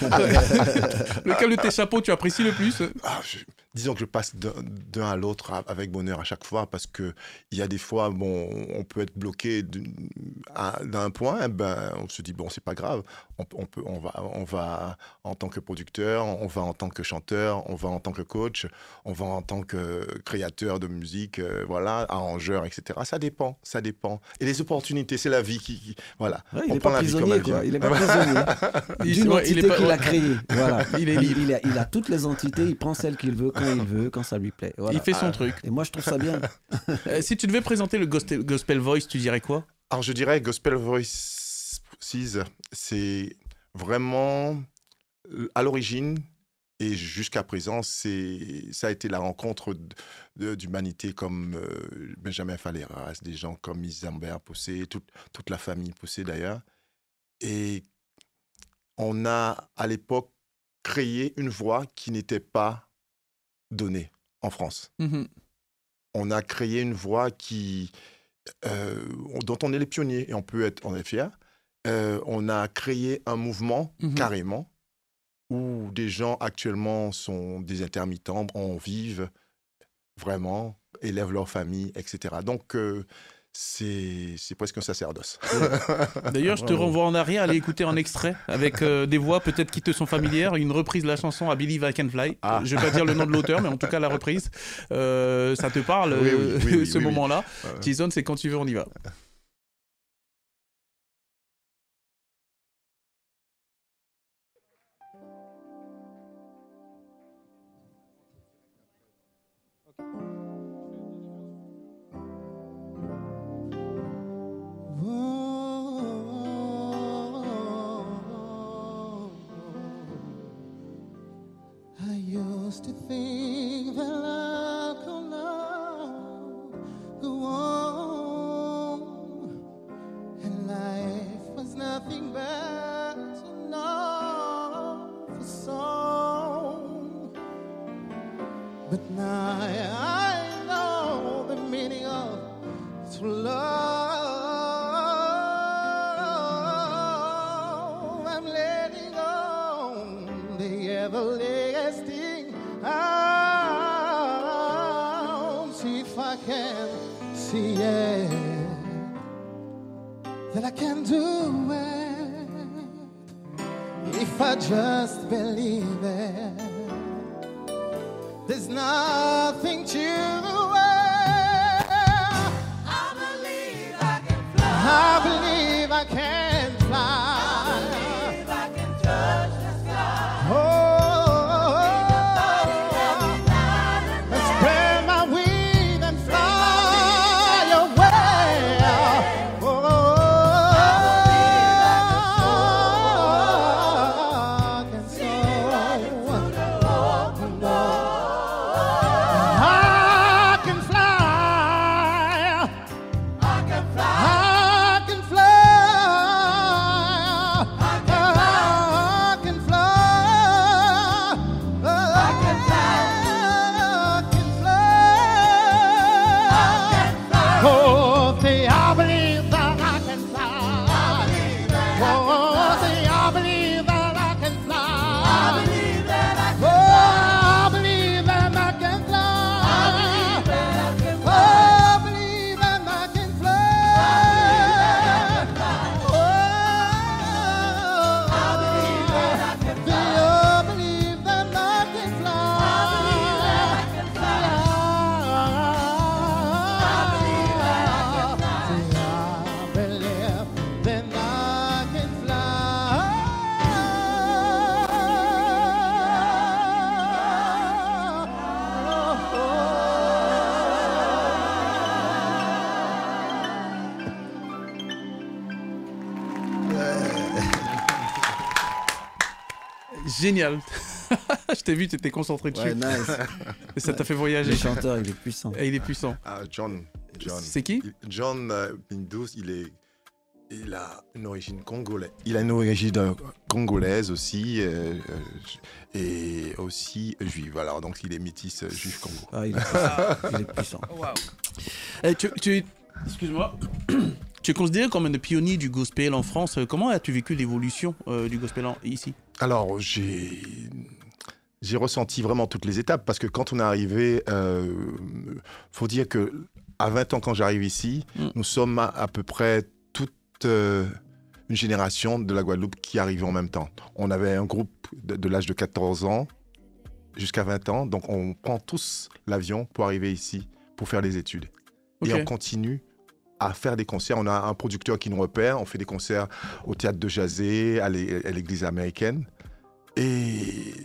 lequel de tes chapeaux tu apprécies le plus? ah, je, Disons que je passe d'un, d'un à l'autre avec bonheur à chaque fois, parce qu'il y a des fois, bon, on peut être bloqué à, d'un point, ben, on se dit, bon, c'est pas grave, on, on, peut, on, va, on va en tant que producteur, on va en tant que chanteur, on va en tant que coach, on va en tant que créateur de musique, euh, voilà, arrangeur, et cetera. Ça dépend, ça dépend. Et les opportunités, c'est la vie qui... qui voilà. Ouais, il on n'est prend pas la vie comme prisonnier, elle quoi. vient. Il n'est pas prisonnier d'une ouais, entité il est pas... qu'il a créée. Voilà. Il est libre. Il, il, a, il a toutes les entités, il prend celle qu'il veut, quand il veut, quand ça lui plaît. Voilà. Il fait son ah, truc. Et moi, je trouve ça bien. Si tu devais présenter le gospel, gospel Voice, tu dirais quoi? Alors, je dirais Gospel Voices, c'est vraiment à l'origine et jusqu'à présent, c'est, ça a été la rencontre de, de, d'humanité comme euh, Benjamin Falleras, des gens comme Isambert Possé, toute, toute la famille Possé d'ailleurs. Et on a à l'époque créé une voix qui n'était pas donnée en France. Mm-hmm. On a créé une voix qui, euh, dont on est les pionniers et on peut être, on est fiers. Euh, on a créé un mouvement mm-hmm. carrément où des gens actuellement sont des intermittents, en vivent vraiment, élèvent leur famille, et cetera. Donc, euh, c'est, c'est presque un sacerdoce. D'ailleurs, je te renvoie en arrière, aller écouter un extrait avec euh, des voix peut-être qui te sont familières, une reprise de la chanson I Believe I Can Fly. Ah. Je ne vais pas dire le nom de l'auteur, mais en tout cas la reprise. Euh, ça te parle, oui, oui, oui, oui, ce oui, moment-là. Oui. Jason, c'est quand tu veux, on y va. To think that love could not go on, and life was nothing but an awful song. But now I know the meaning of true love. I'm letting go the everlasting. Ah, if I can see it, that I can do it, if I just believe it. There's nothing to it. I believe I can fly. I believe I can fly. I believe I can touch the sky. Oh. Génial. Je t'ai vu, tu étais concentré dessus. Ouais, nice. Et ça t'a fait voyager. Le chanteur, il est puissant. Et il est puissant. Ah, John. John. C'est qui? John euh, Pindos, il est... Il a une origine congolaise. Il a une origine euh, congolaise aussi, euh, euh, et aussi juive. Alors, donc, il est métis euh, juif Congo. Ah, il est puissant. il est puissant. Wow. Et tu, tu, excuse-moi. Tu es considéré comme un pionnier du gospel en France. Comment as-tu vécu l'évolution euh, du gospel en, ici? Alors, j'ai... j'ai ressenti vraiment toutes les étapes, parce que quand on est arrivé, il euh, faut dire qu'à vingt ans, quand j'arrive ici, mm. nous sommes à, à peu près toute euh, une génération de la Guadeloupe qui arrivait en même temps. On avait un groupe de, de l'âge de quatorze ans jusqu'à vingt ans, donc on prend tous l'avion pour arriver ici, pour faire des études. Okay. Et on continue à faire des concerts. On a un producteur qui nous repère, on fait des concerts au Théâtre de Jazé, à l'église américaine. Et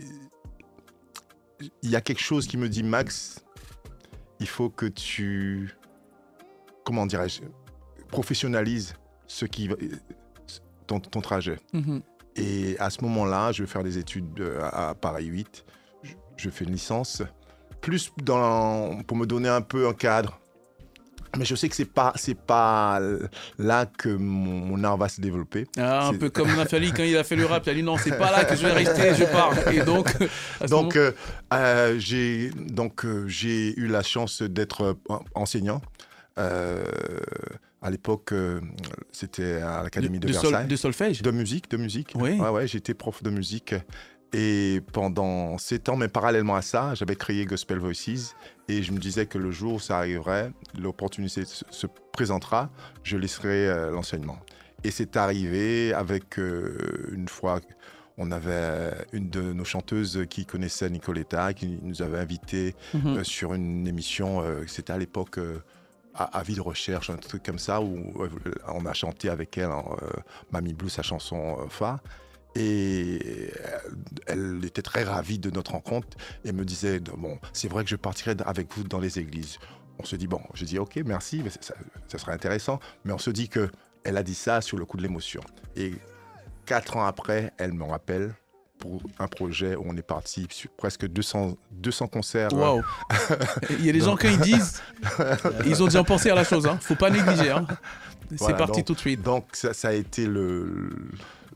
il y a quelque chose qui me dit, Max, il faut que tu, comment dirais-je, professionnalises ce qui, ton, ton trajet. Mm-hmm. Et à ce moment-là, je vais faire des études à Paris huit. Je, je fais une licence, plus dans, pour me donner un peu un cadre. Mais je sais que c'est pas c'est pas là que mon, mon art va se développer. Ah, un peu comme Nathalie quand il a fait le rap, il a dit non, c'est pas là que je vais rester, je pars. Et donc donc euh, euh, j'ai donc euh, j'ai eu la chance d'être enseignant. Euh, à l'époque, euh, c'était à l'Académie de, de Versailles. Sol, de solfège. De musique, de musique. Oui. Ouais, ouais, j'étais prof de musique. Et pendant sept ans, mais parallèlement à ça, j'avais créé Gospel Voices et je me disais que le jour où ça arriverait, l'opportunité se, se présentera, je laisserai euh, l'enseignement. Et c'est arrivé avec euh, une fois, on avait une de nos chanteuses qui connaissait Nicoletta, qui nous avait invités mm-hmm. euh, sur une émission, euh, c'était à l'époque euh, à Avis de recherche, un truc comme ça, où euh, on a chanté avec elle hein, euh, Mamie Blue, sa chanson euh, phare. Et elle était très ravie de notre rencontre et me disait bon, c'est vrai que je partirai avec vous dans les églises. On se dit bon, je dis ok, merci, mais ça, ça serait intéressant. Mais on se dit que elle a dit ça sur le coup de l'émotion. Et quatre ans après, elle me rappelle pour un projet où on est parti sur presque deux cents, deux cents concerts. Waouh. Il y a des gens quand ils disent, ils ont déjà pensé à la chose. Hein. Faut pas négliger. Hein. C'est voilà, parti donc, tout de suite. Donc ça, ça a été le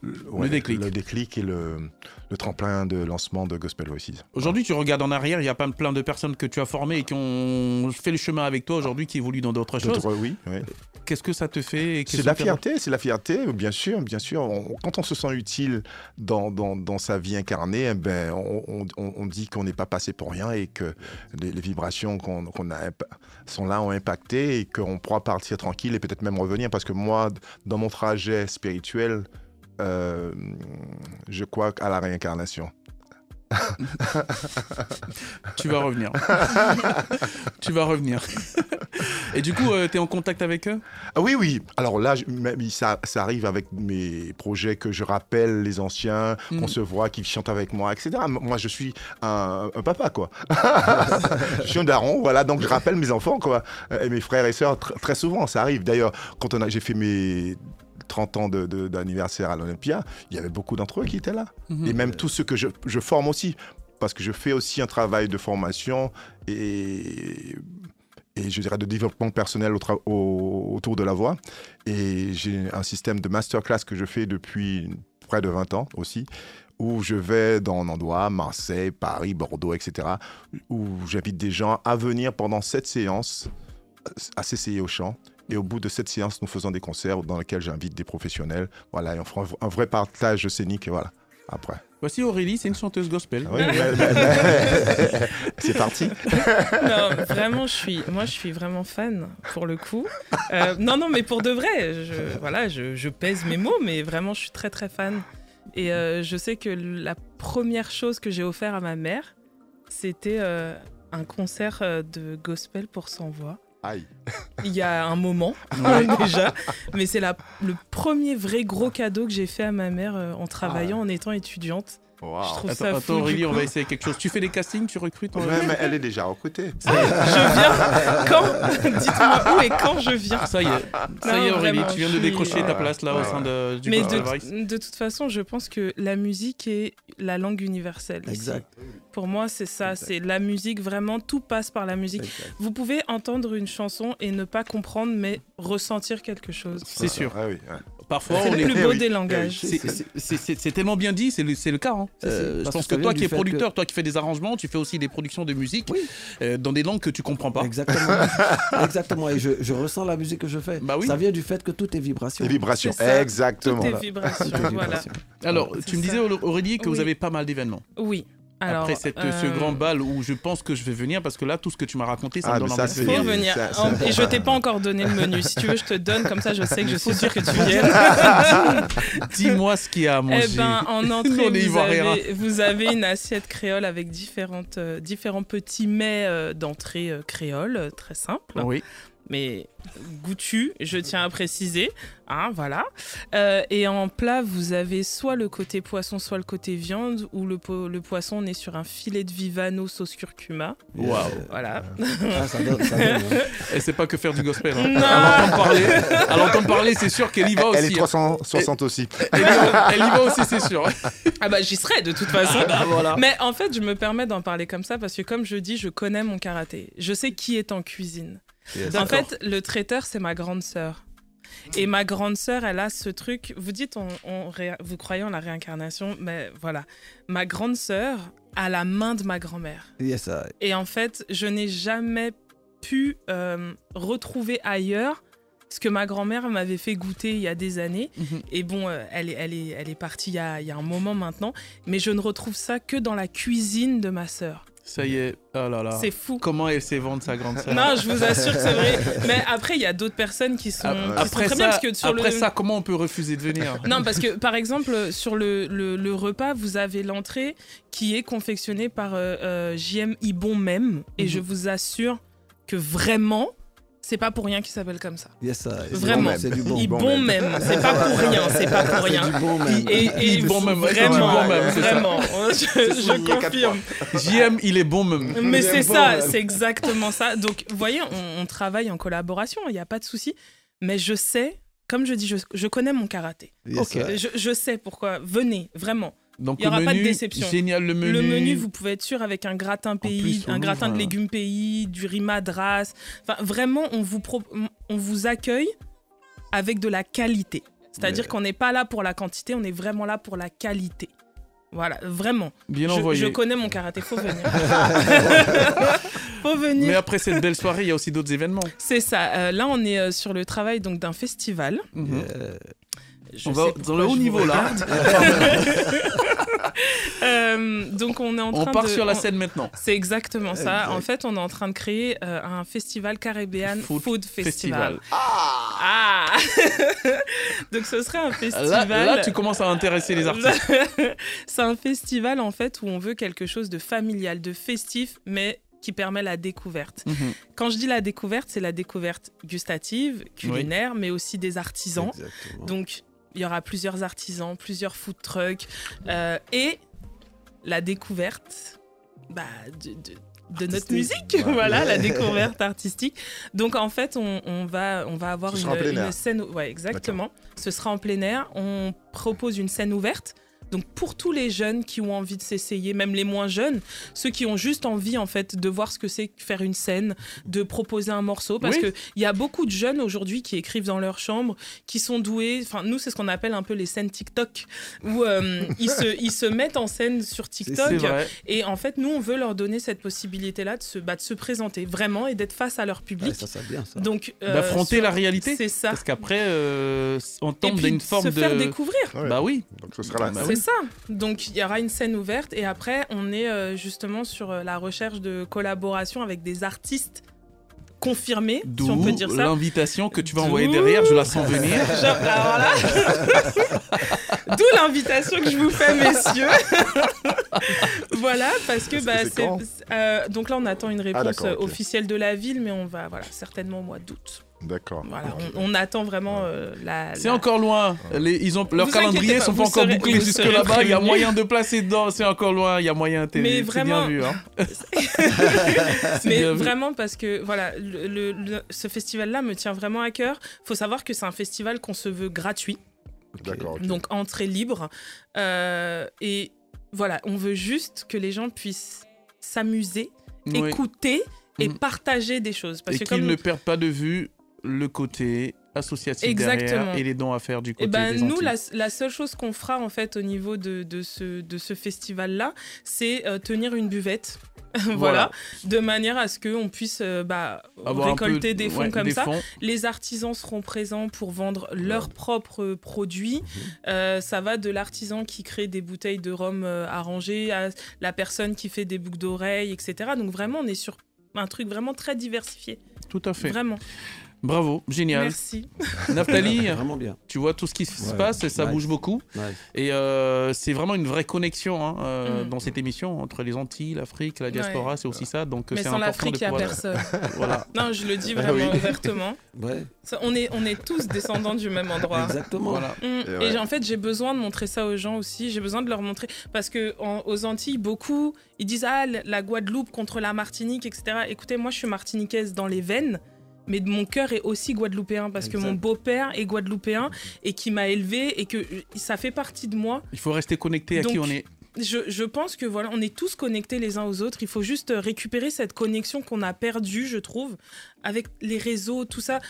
ouais, le déclic. Le déclic et le, le tremplin de lancement de Gospel Voices. Aujourd'hui, tu regardes en arrière, il y a pas plein de personnes que tu as formées et qui ont fait le chemin avec toi aujourd'hui, qui évoluent dans d'autres choses. Oui, oui. Qu'est-ce que ça te fait? C'est la fierté, c'est la fierté, bien sûr, bien sûr. On, quand on se sent utile dans, dans, dans sa vie incarnée, ben, on, on, on dit qu'on n'est pas passé pour rien et que les, les vibrations qu'on, qu'on a sont là, ont impacté et qu'on pourra partir tranquille et peut-être même revenir. Parce que moi, dans mon trajet spirituel, euh, je crois à la réincarnation. Tu vas revenir. Tu vas revenir. Et du coup, euh, tu es en contact avec eux? Ah oui, oui. Alors là, je, ça, ça arrive avec mes projets que je rappelle les anciens, mmh. qu'on se voit, qui chantent avec moi, et cetera. Moi, je suis un, un papa, quoi. Je suis un daron, voilà. Donc, je rappelle mes enfants, quoi. Et mes frères et sœurs, tr- très souvent, ça arrive. D'ailleurs, quand on a, j'ai fait mes trente ans de, de, d'anniversaire à l'Olympia, il y avait beaucoup d'entre eux qui étaient là. Mmh. Et même tous ceux que je, je forme aussi, parce que je fais aussi un travail de formation et, et je dirais de développement personnel au tra- au, autour de la voix. Et j'ai un système de masterclass que je fais depuis près de vingt ans aussi, où je vais dans un endroit, Marseille, Paris, Bordeaux, et cetera, où j'invite des gens à venir pendant sept séances à s'essayer au chant. Et au bout de cette séance, nous faisons des concerts dans lesquels j'invite des professionnels. Voilà, et on fera un vrai partage scénique. Et voilà, après. Voici Aurélie, c'est une chanteuse gospel. Oui, mais, mais, mais... c'est parti. Non, vraiment, je suis, moi, je suis vraiment fan, pour le coup. Euh, non, non, mais pour de vrai, je, voilà, je, je pèse mes mots, mais vraiment, je suis très, très fan. Et euh, je sais que la première chose que j'ai offert à ma mère, c'était euh, un concert de gospel pour sans voix. Aïe. Il y a un moment, déjà, mais c'est la, le premier vrai gros cadeau que j'ai fait à ma mère euh, en travaillant, ah. en étant étudiante. Wow. Je trouve attends, ça attends fou. Aurélie, on va essayer quelque chose. Tu fais des castings, tu recrutes en... Ouais, mais elle est déjà recrutée. Je viens quand Dites-moi où et quand je viens. Ça y est, ça non, y est Aurélie, vraiment, tu viens de suis... décrocher ta place là ouais. au sein de, du Mais Gospel de, Voice. de toute façon, je pense que la musique est la langue universelle. Exact. Ici. Pour moi, c'est ça. Exact. C'est la musique, vraiment, tout passe par la musique. Exact. Vous pouvez entendre une chanson et ne pas comprendre, mais ressentir quelque chose. C'est sûr. Ah oui, ouais. Parfois, c'est on le est... plus beau oui. des langages. C'est, c'est, c'est, c'est, c'est tellement bien dit, c'est le, c'est le cas. Hein. Euh, je pense que toi qui es producteur, que... toi qui fais des arrangements, tu fais aussi des productions de musique oui. euh, dans des langues que tu comprends pas. Exactement. Exactement. Et je, je ressens la musique que je fais. Bah oui. Ça vient du fait que tout est vibration. Les vibrations, c'est exactement. Tout est vibration. Voilà. Voilà. Alors, c'est tu me disais, Aurélie, que oui. vous avez pas mal d'événements. Oui. Alors, après cette, euh... ce grand bal où je pense que je vais venir parce que là tout ce que tu m'as raconté ça ah, me donne envie de venir. Faut venir. Ça, ça... Et je t'ai pas encore donné le menu. Si tu veux, je te donne comme ça. Je sais que je suis sûre que tu viennes. Dis-moi ce qu'il y a à manger. Eh ben, en entrée, vous avez, vous avez une assiette créole avec différentes, euh, différents petits mets euh, d'entrée euh, créole, euh, très simple. Oui. Mais goûtu, je tiens à préciser, hein, voilà. Euh, et en plat, vous avez soit le côté poisson, soit le côté viande, où le, po- le poisson, on est sur un filet de vivano sauce curcuma. Waouh. Voilà. Ah, ça donne, ça donne. Et c'est pas que faire du gospel. Hein. Non. À l'entendre parler, à l'entendre parler, c'est sûr qu'elle y va aussi. Elle est trois cent soixante hein. aussi. Elle, elle, y va, elle y va aussi, c'est sûr. Ah bah j'y serai de toute façon. Ah bah, voilà. Mais en fait, je me permets d'en parler comme ça parce que comme je dis, je connais mon karaté. Je sais qui est en cuisine. Yes. En fait, le traiteur, c'est ma grande sœur. Et ma grande sœur, elle a ce truc. Vous dites, on, on ré... vous croyez en la réincarnation, mais voilà. Ma grande sœur a la main de ma grand-mère. Yes, I... Et en fait, je n'ai jamais pu euh, retrouver ailleurs ce que ma grand-mère m'avait fait goûter il y a des années. Mm-hmm. Et bon, euh, elle, est, elle, est, elle est partie il y, a, il y a un moment maintenant. Mais je ne retrouve ça que dans la cuisine de ma sœur. Ça y est, oh là là. C'est fou. Comment elle sait vendre sa grande sœur. Non, je vous assure que c'est vrai. Mais après, il y a d'autres personnes qui sont, après, qui sont très ça, bien. Parce que sur après le... ça, comment on peut refuser de venir? Non, parce que par exemple, sur le, le, le repas, vous avez l'entrée qui est confectionnée par euh, euh, J M Ibon même. Et mm-hmm. je vous assure que vraiment... C'est pas pour rien qu'il s'appelle comme ça. Yes, ça, vraiment, c'est du bon, il bon, bon même. même. C'est pas pour rien, c'est pas pour rien. C'est du bon même. Et, et il bon même, vraiment, bon même, vraiment. Je, je confirme. J M, il est bon même. Mais c'est ça, c'est exactement ça. Donc, vous voyez, on, on travaille en collaboration, il n'y a pas de souci. Mais je sais, comme je dis, je, je connais mon karaté. Yes, okay. je, je sais pourquoi. Venez, vraiment. Donc il n'y aura menu, pas de déception. Génial le menu. Le menu, vous pouvez être sûr, avec un gratin pays, plus, un gratin voilà. de légumes pays, du riz madras. Enfin, vraiment, on vous, pro... on vous accueille avec de la qualité. C'est-à-dire Mais... qu'on n'est pas là pour la quantité, on est vraiment là pour la qualité. Voilà, vraiment. Bien je, envoyé. Je connais mon karaté, faut venir. Faut venir. Mais après cette belle soirée, il y a aussi d'autres événements. C'est ça. Euh, là, on est euh, sur le travail donc, d'un festival. Mm-hmm. Euh, on va dans le haut niveau là. euh, donc on est en train on part de, sur la on... scène maintenant. C'est exactement ça. Exact. En fait, on est en train de créer euh, un festival Caribbean Food, Food Festival. Festival. Ah, ah Donc ce serait un festival. Là, là, tu commences à intéresser les artistes. C'est un festival en fait où on veut quelque chose de familial, de festif, mais qui permet la découverte. Mmh. Quand je dis la découverte, c'est la découverte gustative, culinaire, oui. mais aussi des artisans. Exactement. Donc, il y aura plusieurs artisans, plusieurs food trucks euh, et la découverte bah, de, de, de notre musique. Ouais. Voilà, la découverte artistique. Donc, en fait, on, on, va, on va avoir une, une scène... Ouais, exactement. D'accord. Ce sera en plein air. On propose une scène ouverte. Donc pour tous les jeunes qui ont envie de s'essayer, même les moins jeunes, ceux qui ont juste envie en fait de voir ce que c'est que faire une scène, de proposer un morceau, parce oui. que il y a beaucoup de jeunes aujourd'hui qui écrivent dans leur chambre, qui sont doués. Enfin nous c'est ce qu'on appelle un peu les scènes TikTok, où euh, ils se ils se mettent en scène sur TikTok. C'est, c'est et en fait nous on veut leur donner cette possibilité là de se bah, de se présenter vraiment et d'être face à leur public. Ouais, ça c'est bien ça. Donc euh, d'affronter sur... la réalité. C'est ça. Parce qu'après euh, on tombe dans une forme se de faire découvrir. Ouais. Bah oui. Donc ce sera la bah, c'est ça. Donc il y aura une scène ouverte et après on est euh, justement sur euh, la recherche de collaboration avec des artistes confirmés, D'où si on peut dire ça. L'invitation que tu vas D'où... envoyer derrière, je la sens venir. Genre, alors là... D'où l'invitation que je vous fais, messieurs. Voilà, parce que bah, c'est, c'est euh, donc là on attend une réponse ah, okay. officielle de la ville, mais on va voilà certainement au mois d'août. D'accord. Voilà, on, on attend vraiment euh, la. C'est la... encore loin. Les, ils ont leurs calendriers sont pas encore serez, bouclés jusque là-bas. Il y a moyen de placer dedans. C'est encore loin. Il y a moyen. T'es, mais vraiment. C'est bien vu. Hein. Mais bien vraiment vu. Parce que voilà, le, le, le, ce festival-là me tient vraiment à cœur. Il faut savoir que c'est un festival qu'on se veut gratuit. D'accord. Okay. Donc entrée libre. Euh, et voilà, on veut juste que les gens puissent s'amuser, oui. écouter et mmh. partager des choses. Parce et que qu'ils comme... ne perdent pas de vue le côté associatif Exactement. derrière et les dons à faire du côté et ben, des nous, Antilles. La, la seule chose qu'on fera en fait au niveau de, de, ce, de ce festival-là, c'est euh, tenir une buvette. voilà. voilà, de manière à ce qu'on puisse euh, bah, récolter peu, des fonds ouais, comme des ça. Fonds. Les artisans seront présents pour vendre ouais. leurs propres produits. Mmh. Euh, ça va de l'artisan qui crée des bouteilles de rhum euh, arrangées à la personne qui fait des boucles d'oreilles, et cetera. Donc vraiment, on est sur un truc vraiment très diversifié. Tout à fait. Vraiment. Bravo, génial. Merci. Naphtali, vraiment bien. Tu vois tout ce qui se ouais, passe et ça nice. bouge beaucoup. Nice. Et euh, c'est vraiment une vraie connexion hein, euh, mm. dans cette émission entre les Antilles, l'Afrique, la diaspora, ouais. c'est aussi ça. Donc mais c'est sans important l'Afrique, il n'y a personne. Voilà. Non, je le dis vraiment oui. ouvertement. Ouais. Ça, on, est, on est tous descendants du même endroit. Exactement. Voilà. Mm. Et, ouais. et en fait, j'ai besoin de montrer ça aux gens aussi. J'ai besoin de leur montrer. Parce qu'aux Antilles, beaucoup, ils disent ah, la Guadeloupe contre la Martinique, et cetera. Écoutez, moi, je suis martiniquaise dans les veines. Mais mon cœur est aussi guadeloupéen parce exact. Que mon beau-père est guadeloupéen et qui m'a élevé et que ça fait partie de moi. Il faut rester connecté à Donc, qui on est. Je, je pense que voilà, on est tous connectés les uns aux autres. Il faut juste récupérer cette connexion qu'on a perdue, je trouve, avec les réseaux, tout ça.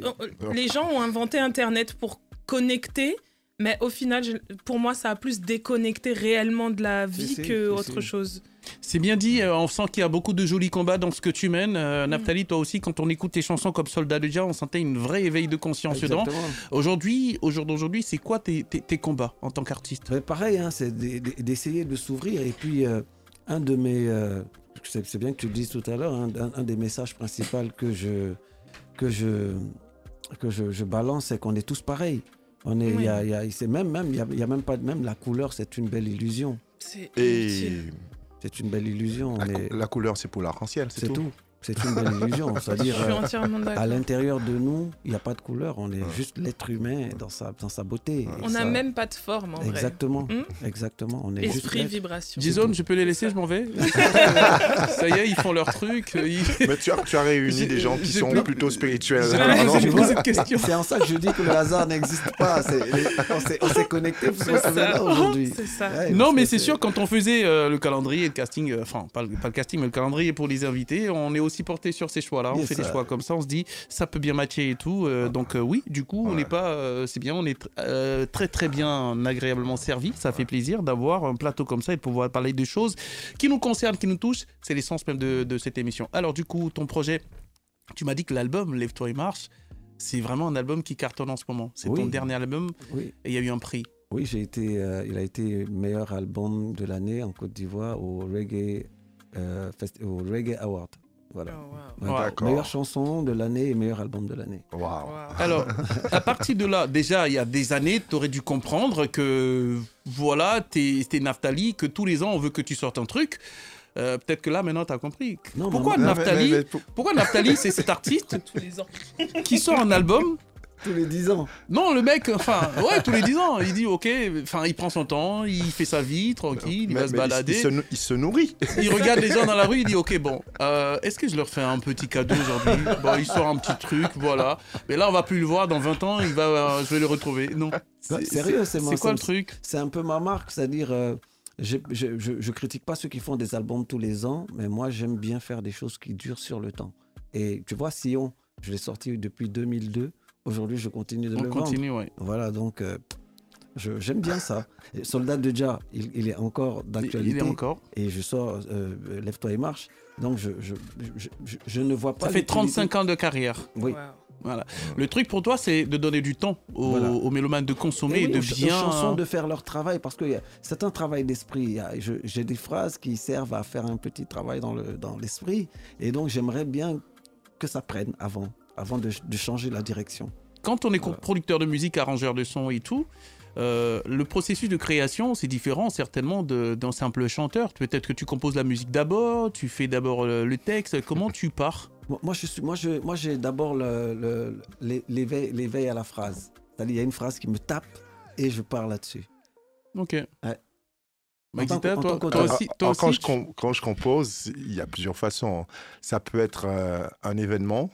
Les gens ont inventé Internet pour connecter. Mais au final, je, pour moi, ça a plus déconnecté réellement de la vie c'est, que c'est, autre c'est. chose. C'est bien dit, euh, on sent qu'il y a beaucoup de jolis combats dans ce que tu mènes. Euh, mmh. Naphtali, toi aussi, quand on écoute tes chansons comme Soldat de Jah, on sentait une vraie éveil de conscience dedans. Aujourd'hui, au jour d'aujourd'hui, c'est quoi tes, tes, tes combats en tant qu'artiste ? Ouais, pareil, hein, c'est d'essayer de s'ouvrir. Et puis, euh, un de mes... Euh, c'est, c'est bien que tu le dises tout à l'heure, hein, un, un des messages principaux que je, que je, que je, je balance, c'est qu'on est tous pareils. On est, oui. y a, y a, c'est même, même, il y a, y a même pas même la couleur, c'est une belle illusion. C'est Et c'est une belle illusion. La, mais... la couleur, c'est pour l'arc-en-ciel, c'est, c'est tout. tout. C'est une belle illusion. C'est-à-dire, je suis entièrement d'accord. À l'intérieur de nous, il n'y a pas de couleur. On est ouais. juste l'être humain dans sa, dans sa beauté. On n'a même pas de forme, en Exactement. vrai. Exactement. On est Esprit, juste vibration. Jason, je peux les laisser, je m'en vais. Ça y est, ils font leur truc. Ils... Mais tu as, tu as réuni j'ai, des gens qui sont plus... plutôt spirituels. J'ai posé cette question. C'est en ça que je dis que le hasard n'existe pas. C'est, on, s'est, on s'est connectés pour se là aujourd'hui. C'est ça. Ouais, non, mais c'est, c'est sûr, quand on faisait euh, le calendrier, le casting, enfin, euh, pas, pas le casting, mais le calendrier pour les invités, on est aussi aussi porté sur ces choix-là. On Yes, fait des sir. choix comme ça, on se dit ça peut bien matcher et tout. Euh, donc euh, oui, du coup, on n'est pas, euh, c'est bien, on est euh, très très bien agréablement servi. Ça fait plaisir d'avoir un plateau comme ça et de pouvoir parler des choses qui nous concernent, qui nous touchent. C'est l'essence même de, de cette émission. Alors du coup, ton projet, tu m'as dit que l'album Lève-toi et marche, c'est vraiment un album qui cartonne en ce moment. C'est Oui. ton dernier album Oui. et il y a eu un prix. Oui, j'ai été, euh, il a été meilleur album de l'année en Côte d'Ivoire au Reggae, euh, Festi- au Reggae Award. Voilà. Ouais. Wow. D'accord. Meilleure chanson de l'année et meilleur album de l'année. Waouh. Alors, à partir de là, déjà, il y a des années, tu aurais dû comprendre que, voilà, t'es, t'es Naftali, que tous les ans, on veut que tu sortes un truc. Euh, peut-être que là, maintenant, tu as compris. Non, pourquoi, mais- Naftali, mais- mais- mais- pourquoi Naftali, c'est cet artiste Tous les ans. qui sort un album tous les dix ans. Non, le mec, enfin, ouais, tous les dix ans. Il dit, ok, enfin, il prend son temps, il fait sa vie, tranquille, il Mais- va se mais balader. Il se, nou- il se nourrit. Il regarde les gens dans la rue, il dit ok bon, euh, est-ce que je leur fais un petit cadeau aujourd'hui? Bon, il sort un petit truc, voilà. Mais là on va plus le voir dans vingt ans, il va, euh, je vais le retrouver. Non. Bah, sérieux, c'est, moi, C'est quoi le c'est- truc? C'est un peu ma marque, c'est-à-dire, euh, je, je, je, je critique pas ceux qui font des albums tous les ans, mais moi j'aime bien faire des choses qui durent sur le temps. Et tu vois, Sion, je l'ai sorti depuis deux mille deux. Aujourd'hui, je continue de On le continue, vendre. ouais. Voilà, donc euh, je- j'aime bien ça. Et Soldat de Jah, il, il est encore d'actualité. Il est encore. Et je sors euh, Lève-toi et marche. Donc je, je, je, je, je ne vois pas. Ça fait l'utilité- trente-cinq ans de carrière. Oui. Voilà. Le truc pour toi, c'est de donner du temps aux, Voilà. aux mélomanes de consommer Et et oui, de aux ch- bien. aux chansons de faire leur travail, parce que y a- c'est un travail d'esprit. Il y a- je- J'ai des phrases qui servent à faire un petit travail dans, le, dans l'esprit. Et donc j'aimerais bien que ça prenne avant, avant de, de changer la direction. Quand on est producteur de musique, arrangeur de son et tout, euh, le processus de création, c'est différent certainement de- d'un simple chanteur. Peut-être que tu composes la musique d'abord, tu fais d'abord le, le texte. Comment tu pars? Moi, moi, je suis, moi, je, moi, j'ai d'abord le, le- l'é- l'éveil, l'éveil à la phrase. C'est-à-dire, il y a une phrase qui me tape et je pars là-dessus. Ok. Ouais. Maxita, En tant que- toi, en tant toi qu'auteur. aussi, toi quand, aussi, je com- quand je compose, il y a plusieurs façons. Ça peut être euh, un événement.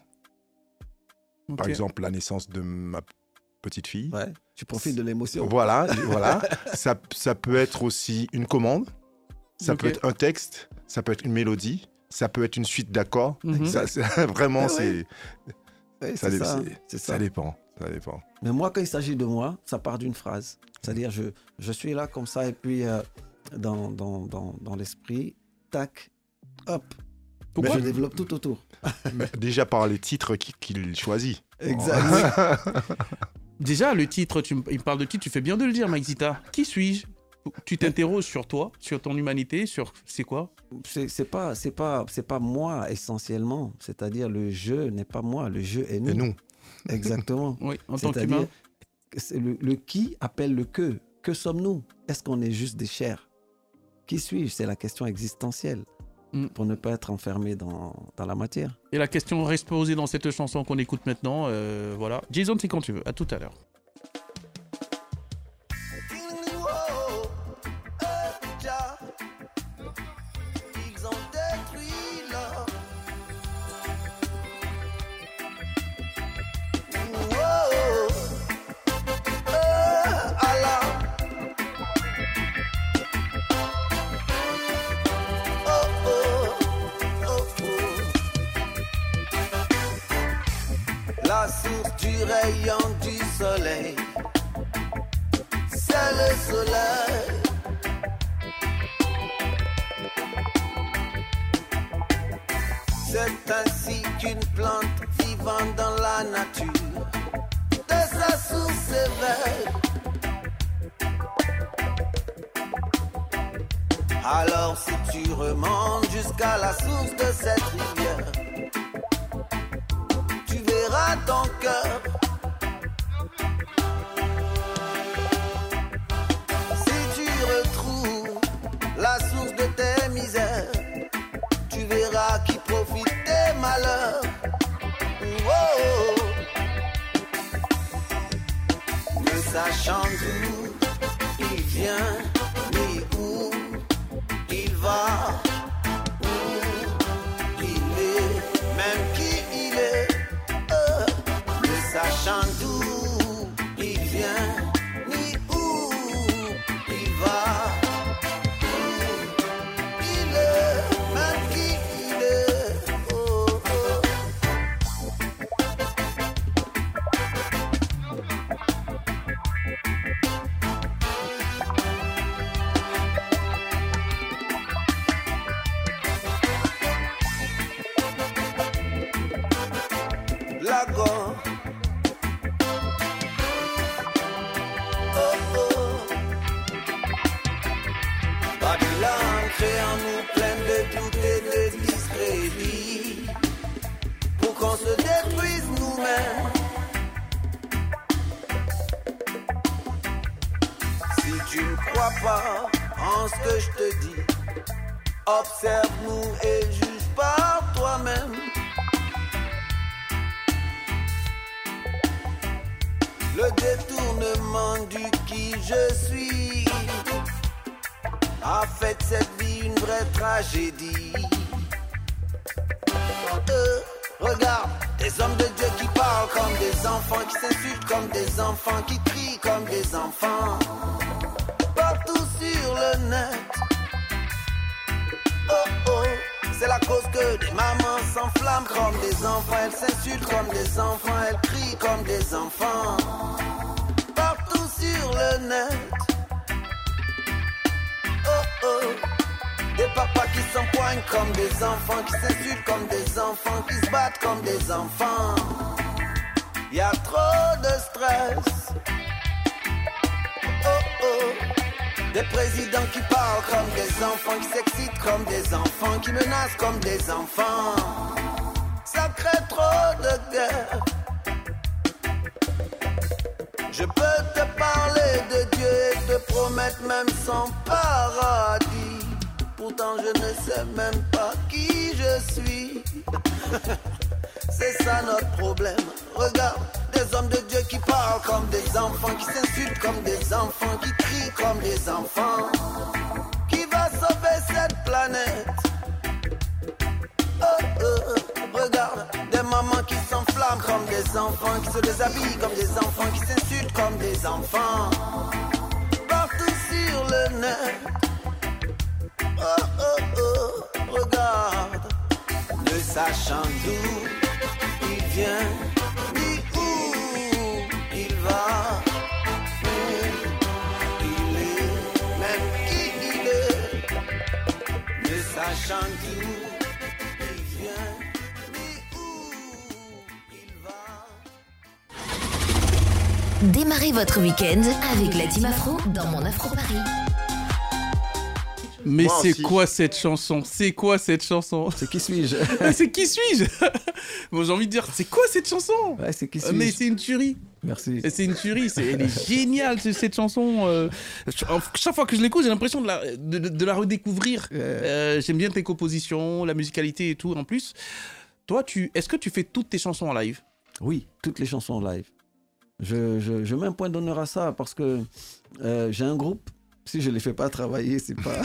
Par Ok. exemple, la naissance de ma petite fille. Ouais, tu profites de l'émotion. Voilà, voilà. ça, ça peut être aussi une commande. Ça Ok. peut être un texte. Ça peut être une mélodie. Ça peut être une suite d'accords. Mhm. Ça, c'est- vraiment, Ouais, c'est, ouais. Ouais, ça, c'est dé- ça, c'est- c'est ça ça. dépend. Ça dépend. Mais moi, quand il s'agit de moi, ça part d'une phrase. C'est-à-dire, je, je suis là comme ça, et puis euh, dans, dans, dans, dans l'esprit, tac, hop. Pourquoi je développe tout autour. Mais déjà par les titres qu'il, qu'il choisit. Exact. Déjà, le titre, tu, me- il me parle de titre, tu fais bien de le dire, Maxita. Qui suis-je? Tu t'interroges sur toi, sur ton humanité, sur c'est quoi? C'est, c'est pas, c'est pas, c'est pas moi essentiellement. C'est-à-dire, le jeu n'est pas moi, le jeu est nous. Et nous. Exactement. Oui, en tant C'est-à-dire, qu'humain. c'est le, le qui appelle le que. Que sommes-nous? Est-ce qu'on est juste des chairs? Qui suis-je? C'est la question existentielle. Mm. Pour ne pas être enfermé dans, dans la matière. Et la question reste posée dans cette chanson qu'on écoute maintenant. euh, voilà. Jason, c'est quand tu veux. À tout à l'heure. Ils ont détruit l'or. Oh, oh, Allah. Oh, oh, oh, oh. La source du rayon du soleil, c'est le soleil. C'est ainsi qu'une plante vivant dans la nature de sa source s'éveille. Alors si tu remontes jusqu'à la source de cette rivière, tu verras ton cœur. Si tu retrouves la source de tes misères, tu verras qui profite des malheurs. Oh, ne sachant d'où il vient, ni où il va, où il est, même qui il est. Oh, ne sachant d'où il vient, ni où il va. Il est, même qui il est, oh. qu'on se détruise nous-mêmes. Si tu ne crois pas en ce que je te dis, observe-nous et juge par toi-même. Le détournement du qui je suis a fait de cette vie une vraie tragédie. Euh, regarde, des hommes de Dieu qui parlent comme des enfants, qui s'insultent comme des enfants, qui crient comme des enfants, partout sur le net. Oh oh, c'est la cause que des mamans s'enflamment comme des enfants, elles s'insultent comme des enfants, elles crient comme des enfants, partout sur le net. Oh oh, des papas qui s'empoignent comme des enfants, qui s'insultent comme des enfants, qui se battent comme des enfants. Y a trop de stress. Oh oh, des présidents qui parlent comme des enfants, qui s'excitent comme des enfants, qui menacent comme des enfants. Ça crée trop de guerre. Je peux te parler de Dieu et te promettre même son paradis. Pourtant je ne sais même pas qui je suis. C'est ça notre problème. Regarde, des hommes de Dieu qui parlent comme des enfants, qui s'insultent comme des enfants, qui crient comme des enfants. Qui va sauver cette planète? Oh oh, regarde, des mamans qui s'enflamment comme des enfants, qui se déshabillent comme des enfants, qui s'insultent comme des enfants, partout sur le net. Oh oh oh, regarde, ne sachant d'où il vient, ni où il va, où il est, même qui il est, ne sachant d'où il vient, ni où il va. Démarrez votre week-end avec la Team Afro dans Mon Afro Paris. Mais Moi c'est aussi. quoi cette chanson? C'est quoi cette chanson? C'est qui suis-je? C'est qui suis-je? Bon, j'ai envie de dire, c'est quoi cette chanson? Ouais, c'est qui Euh, suis-je? Mais c'est une tuerie. Merci. Et c'est une tuerie, c'est, elle est géniale ce- cette chanson. euh, chaque fois que je l'écoute, j'ai l'impression de la, de, de- de la redécouvrir. Euh, j'aime bien tes compositions, la musicalité et tout. En plus, toi, tu, est-ce que tu fais toutes tes chansons en live? Oui, toutes les chansons en live. Je, je, je mets un point d'honneur à ça parce que euh, j'ai un groupe. Si je ne les fais pas travailler, c'est pas.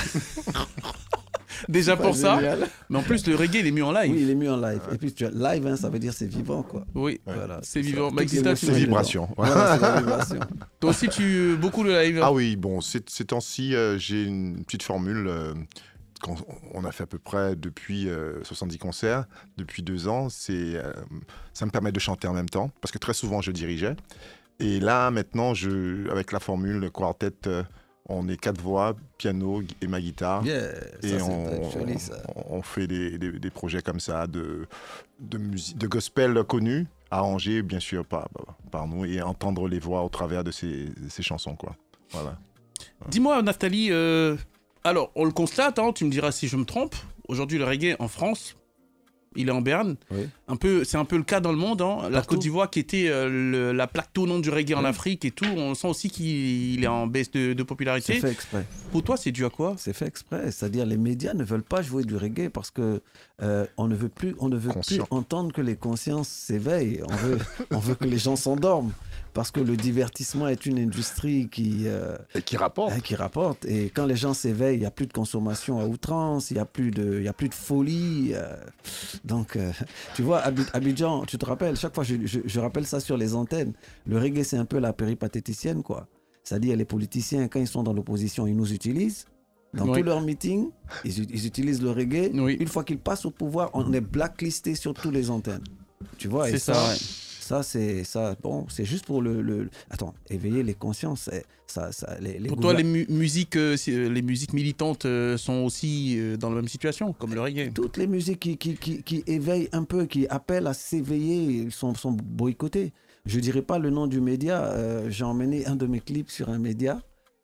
Déjà c'est pour pas ça. génial. Mais en plus, le reggae, il est mieux en live. Oui, il est mieux en live. Et puis, tu as live, hein, ça veut dire c'est vivant, quoi. Oui, voilà, c'est ça. vivant. Toutes Maxita, les tu- émotions C'est dedans. vibration. Voilà, c'est la vibration. Toi aussi, tu beaucoup le live. Ah oui, bon, ces, ces temps-ci, euh, j'ai une petite formule. euh, qu'on- on a fait à peu près depuis euh, soixante-dix concerts, depuis deux ans. C'est, euh, ça me permet de chanter en même temps, parce que très souvent, je dirigeais. Et là, maintenant, je, avec la formule le quartet, euh, on est quatre voix, piano et ma guitare. Yeah, et ça, c'est on, joli, ça. on- on fait des, des- des projets comme ça, de, de, musique, de gospel connu, arrangé bien sûr par, par nous, et entendre les voix au travers de ces, ces chansons, quoi. Voilà. Dis-moi, Nathalie, euh, alors, on le constate, hein, tu me diras si je me trompe. Aujourd'hui, le reggae en France, il est en berne. Oui. Un peu, c'est un peu le cas dans le monde. Hein. La Côte d'Ivoire, qui était euh, le- la plaque tournante du reggae en Oui. Afrique et tout, on sent aussi qu'il est en baisse de, de popularité. C'est fait exprès. Pour toi, c'est dû à quoi? C'est fait exprès. C'est-à-dire, les médias ne veulent pas jouer du reggae parce que euh, on ne veut plus, on ne veut plus Conscient. entendre que les consciences s'éveillent. On veut, on veut que les gens s'endorment. Parce que le divertissement est une industrie qui, euh, Et qui rapporte. hein, qui rapporte. Et quand les gens s'éveillent, il n'y a plus de consommation à outrance, il n'y a, plus de- il y a plus de folie. euh. Donc, euh, tu vois, Abi- Abidjan, tu te rappelles, chaque fois je, je- je rappelle ça sur les antennes, le reggae, c'est un peu la péripatéticienne, quoi. C'est-à-dire, les politiciens, quand ils sont dans l'opposition, ils nous utilisent. Dans Oui. tous leurs meetings, ils, ils utilisent le reggae. Une fois qu'ils passent au pouvoir, on est blacklisté sur tous les antennes. Tu vois, et C'est ça, ouais. ça, c'est ça. Bon, c'est juste pour le, le- Attends, éveiller les consciences. c'est- Ça, ça, les, les Pour toi, gouver- les, mu- musiques, euh, si- euh, les musiques militantes euh, sont aussi euh, dans la même situation, comme le reggae. Toutes les musiques qui, qui, qui, qui éveillent un peu, qui appellent à s'éveiller, sont, sont boycottées. Je ne dirais pas le nom du média. euh, J'ai emmené un de mes clips sur un média.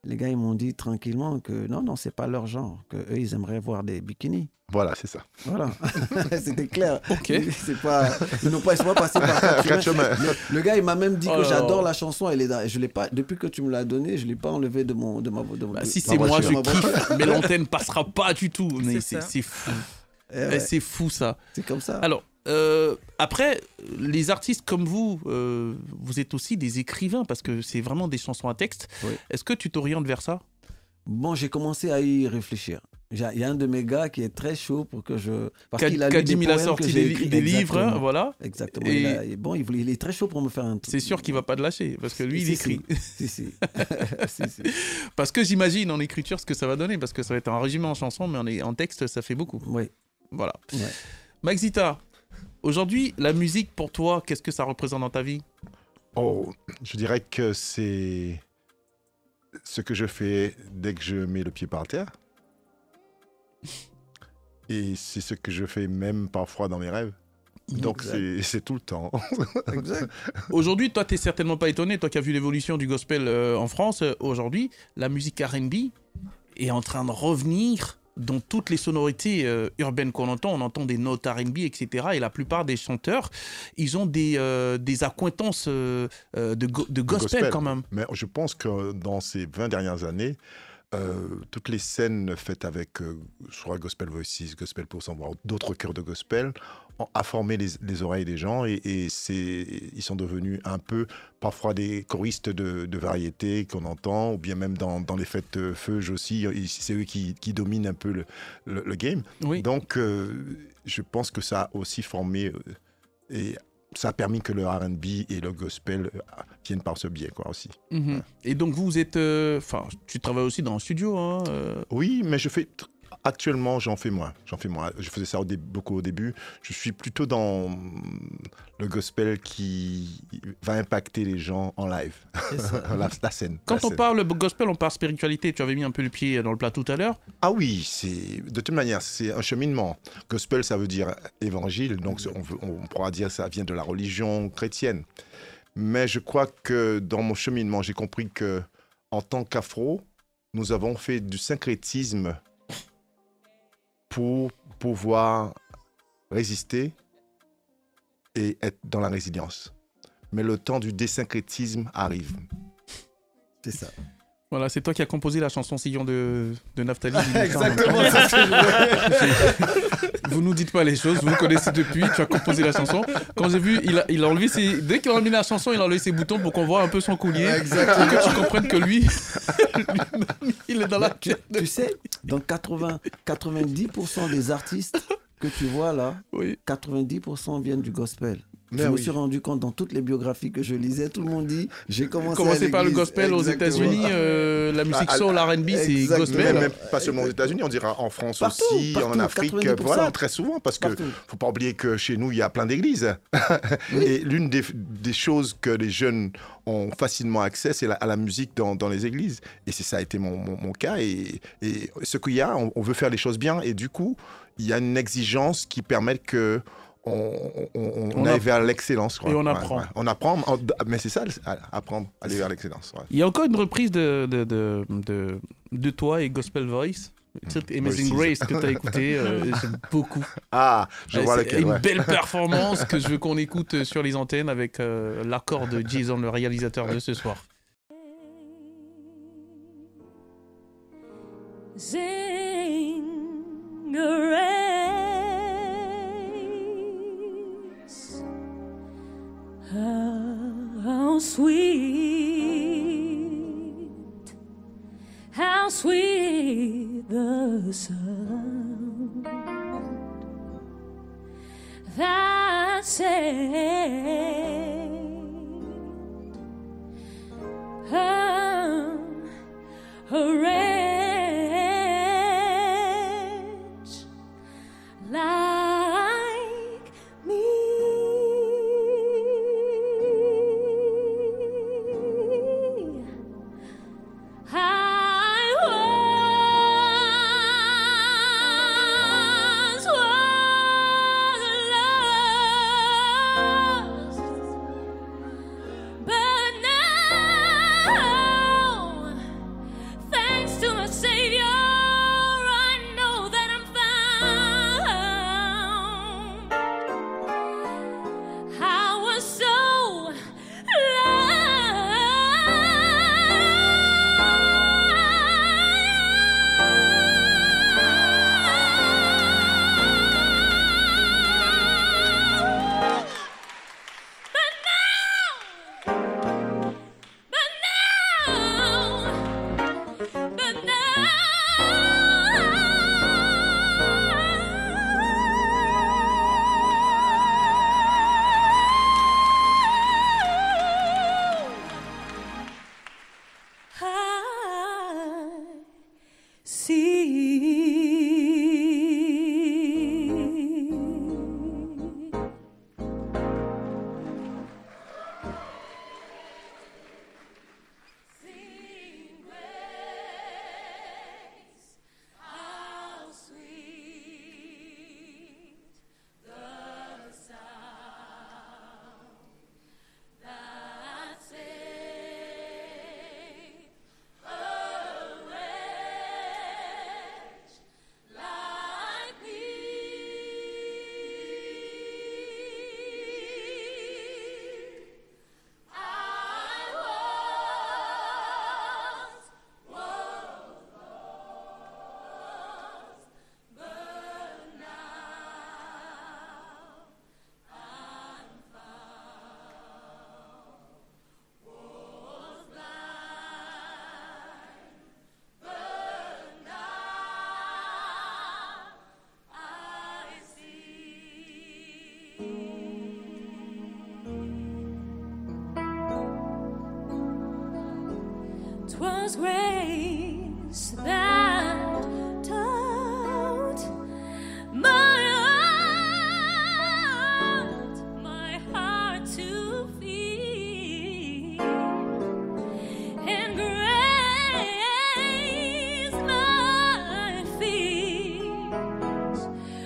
les gars, ils m'ont dit tranquillement que non, non, c'est pas leur genre, qu'eux, ils aimeraient voir des bikinis. Voilà, c'est ça. Voilà, c'était clair. Ok. C'est pas, ils n'ont pas, ils sont pas passés par quatre chemins. Le, le gars, il m'a même dit que Alors... j'adore la chanson. Elle est dans, je l'ai pas, depuis que tu me l'as donnée, je l'ai pas enlevée de mon, de ma, de, bah, de, si de c'est ma moi, voiture. je kiffe, mais l'antenne passera pas du tout. Mais C'est c'est, c'est fou. Eh ouais. C'est fou ça. C'est comme ça. Alors, euh, après, les artistes comme vous, euh, vous êtes aussi des écrivains parce que c'est vraiment des chansons à texte. Oui. Est-ce que tu t'orientes vers ça? Bon, j'ai commencé à y réfléchir. Il y a un de mes gars qui est très chaud pour que je... Parce qu'il a Kadim, il a sorti des, li- des livres, hein, voilà. Exactement. Et... Il a... et bon, il, voulait... il est très chaud pour me faire un truc. C'est sûr qu'il ne va pas te lâcher, parce que lui, si, il écrit. Si, si. si, si. Parce que j'imagine en écriture ce que ça va donner, parce que ça va être un résumé en chanson, mais en, est... en texte, ça fait beaucoup. Oui. Voilà. Ouais. Maxita, aujourd'hui, la musique, pour toi, qu'est-ce que ça représente dans ta vie? Oh, je dirais que c'est ce que je fais dès que je mets le pied par terre. Et c'est ce que je fais même parfois dans mes rêves. Donc c'est, c'est tout le temps. Exact. Aujourd'hui, toi, tu n'es certainement pas étonné, toi qui as vu l'évolution du gospel euh, en France. Euh, aujourd'hui, la musique R and B est en train de revenir dans toutes les sonorités euh, urbaines qu'on entend. On entend des notes R and B, et cetera. Et la plupart des chanteurs, ils ont des, euh, des accointances euh, de, go- de gospel, gospel quand même. Mais je pense que dans ces vingt dernières années, Euh, toutes les scènes faites avec euh, soit Gospel Voices, Gospel pour s'en voir, d'autres chœurs de gospel, ont informé les, les oreilles des gens et, et c'est, ils sont devenus un peu parfois des choristes de, de variété qu'on entend, ou bien même dans, dans les fêtes feuges aussi, c'est eux qui, qui dominent un peu le, le, le game. Oui. Donc euh, je pense que ça a aussi formé euh, et ça a permis que le R and B et le gospel viennent par ce biais, quoi, aussi. Mmh. Ouais. Et donc, vous êtes... Enfin, euh, tu travailles aussi dans un studio, hein euh... Oui, mais je fais... Actuellement, j'en fais moins. J'en fais moins. Je faisais ça au dé- beaucoup au début. Je suis plutôt dans le gospel qui va impacter les gens en live. la, la scène. Quand la on scène. parle gospel, on parle spiritualité. Tu avais mis un peu le pied dans le plat tout à l'heure. Ah oui, c'est de toute manière, c'est un cheminement. Gospel, ça veut dire évangile. Donc, on, veut, on pourra dire que ça vient de la religion chrétienne. Mais je crois que dans mon cheminement, j'ai compris que en tant qu'afro, nous avons fait du syncrétisme pour pouvoir résister et être dans la résilience. Mais le temps du désyncrétisme arrive. C'est ça. Voilà, c'est toi qui as composé la chanson Sillon de, de Naftali. Exactement, c'est ce que je Vous nous dites pas les choses, vous nous connaissez depuis, tu as composé la chanson. Quand j'ai vu, il a, il a enlevé ses... Dès qu'il a enlevé la chanson, il a enlevé ses boutons pour qu'on voit un peu son collier. Exactement. Pour que tu comprennes que lui, il est dans la... Tu, tu sais, dans quatre-vingts, quatre-vingt-dix pour cent des artistes que tu vois là, oui. quatre-vingt-dix pour cent viennent du gospel. Mais je me oui. suis rendu compte dans toutes les biographies que je lisais, tout le monde dit, j'ai commencé Commencez à par le gospel aux États-Unis, euh, la musique Ah, soul, R and B, c'est exactement. gospel. Mais même pas seulement aux États-Unis, on dira en France Partout, aussi, partout, en Afrique, quatre-vingt-dix pour cent. voilà, très souvent, parce que Partout. faut pas oublier que chez nous, il y a plein d'églises. Oui. Et l'une des, des choses que les jeunes ont facilement accès, c'est la, à la musique dans, dans les églises. Et c'est, ça a été mon, mon, mon cas. Et, et ce qu'il y a, on, on veut faire les choses bien. Et du coup, il y a une exigence qui permet que on, on, on, On aille app- vers l'excellence. quoi. Et on Ouais, apprend. ouais. On apprend, on- mais c'est ça, apprendre, aller vers l'excellence. Ouais. Il y a encore une reprise de, de, de, de, de toi et Gospel Voice. C'est Amazing Voices. Grace que tu as écouté, euh, j'aime beaucoup. Ah, je Ouais, vois c'est lequel. une ouais. belle performance que je veux qu'on écoute sur les antennes avec euh, l'accord de Jason, le réalisateur de ce soir. Sing a race, how sweet, how sweet the sound that saved her, a wretch like me. I once was lost, His grace that taught my heart, my heart to feel, and grace my fears.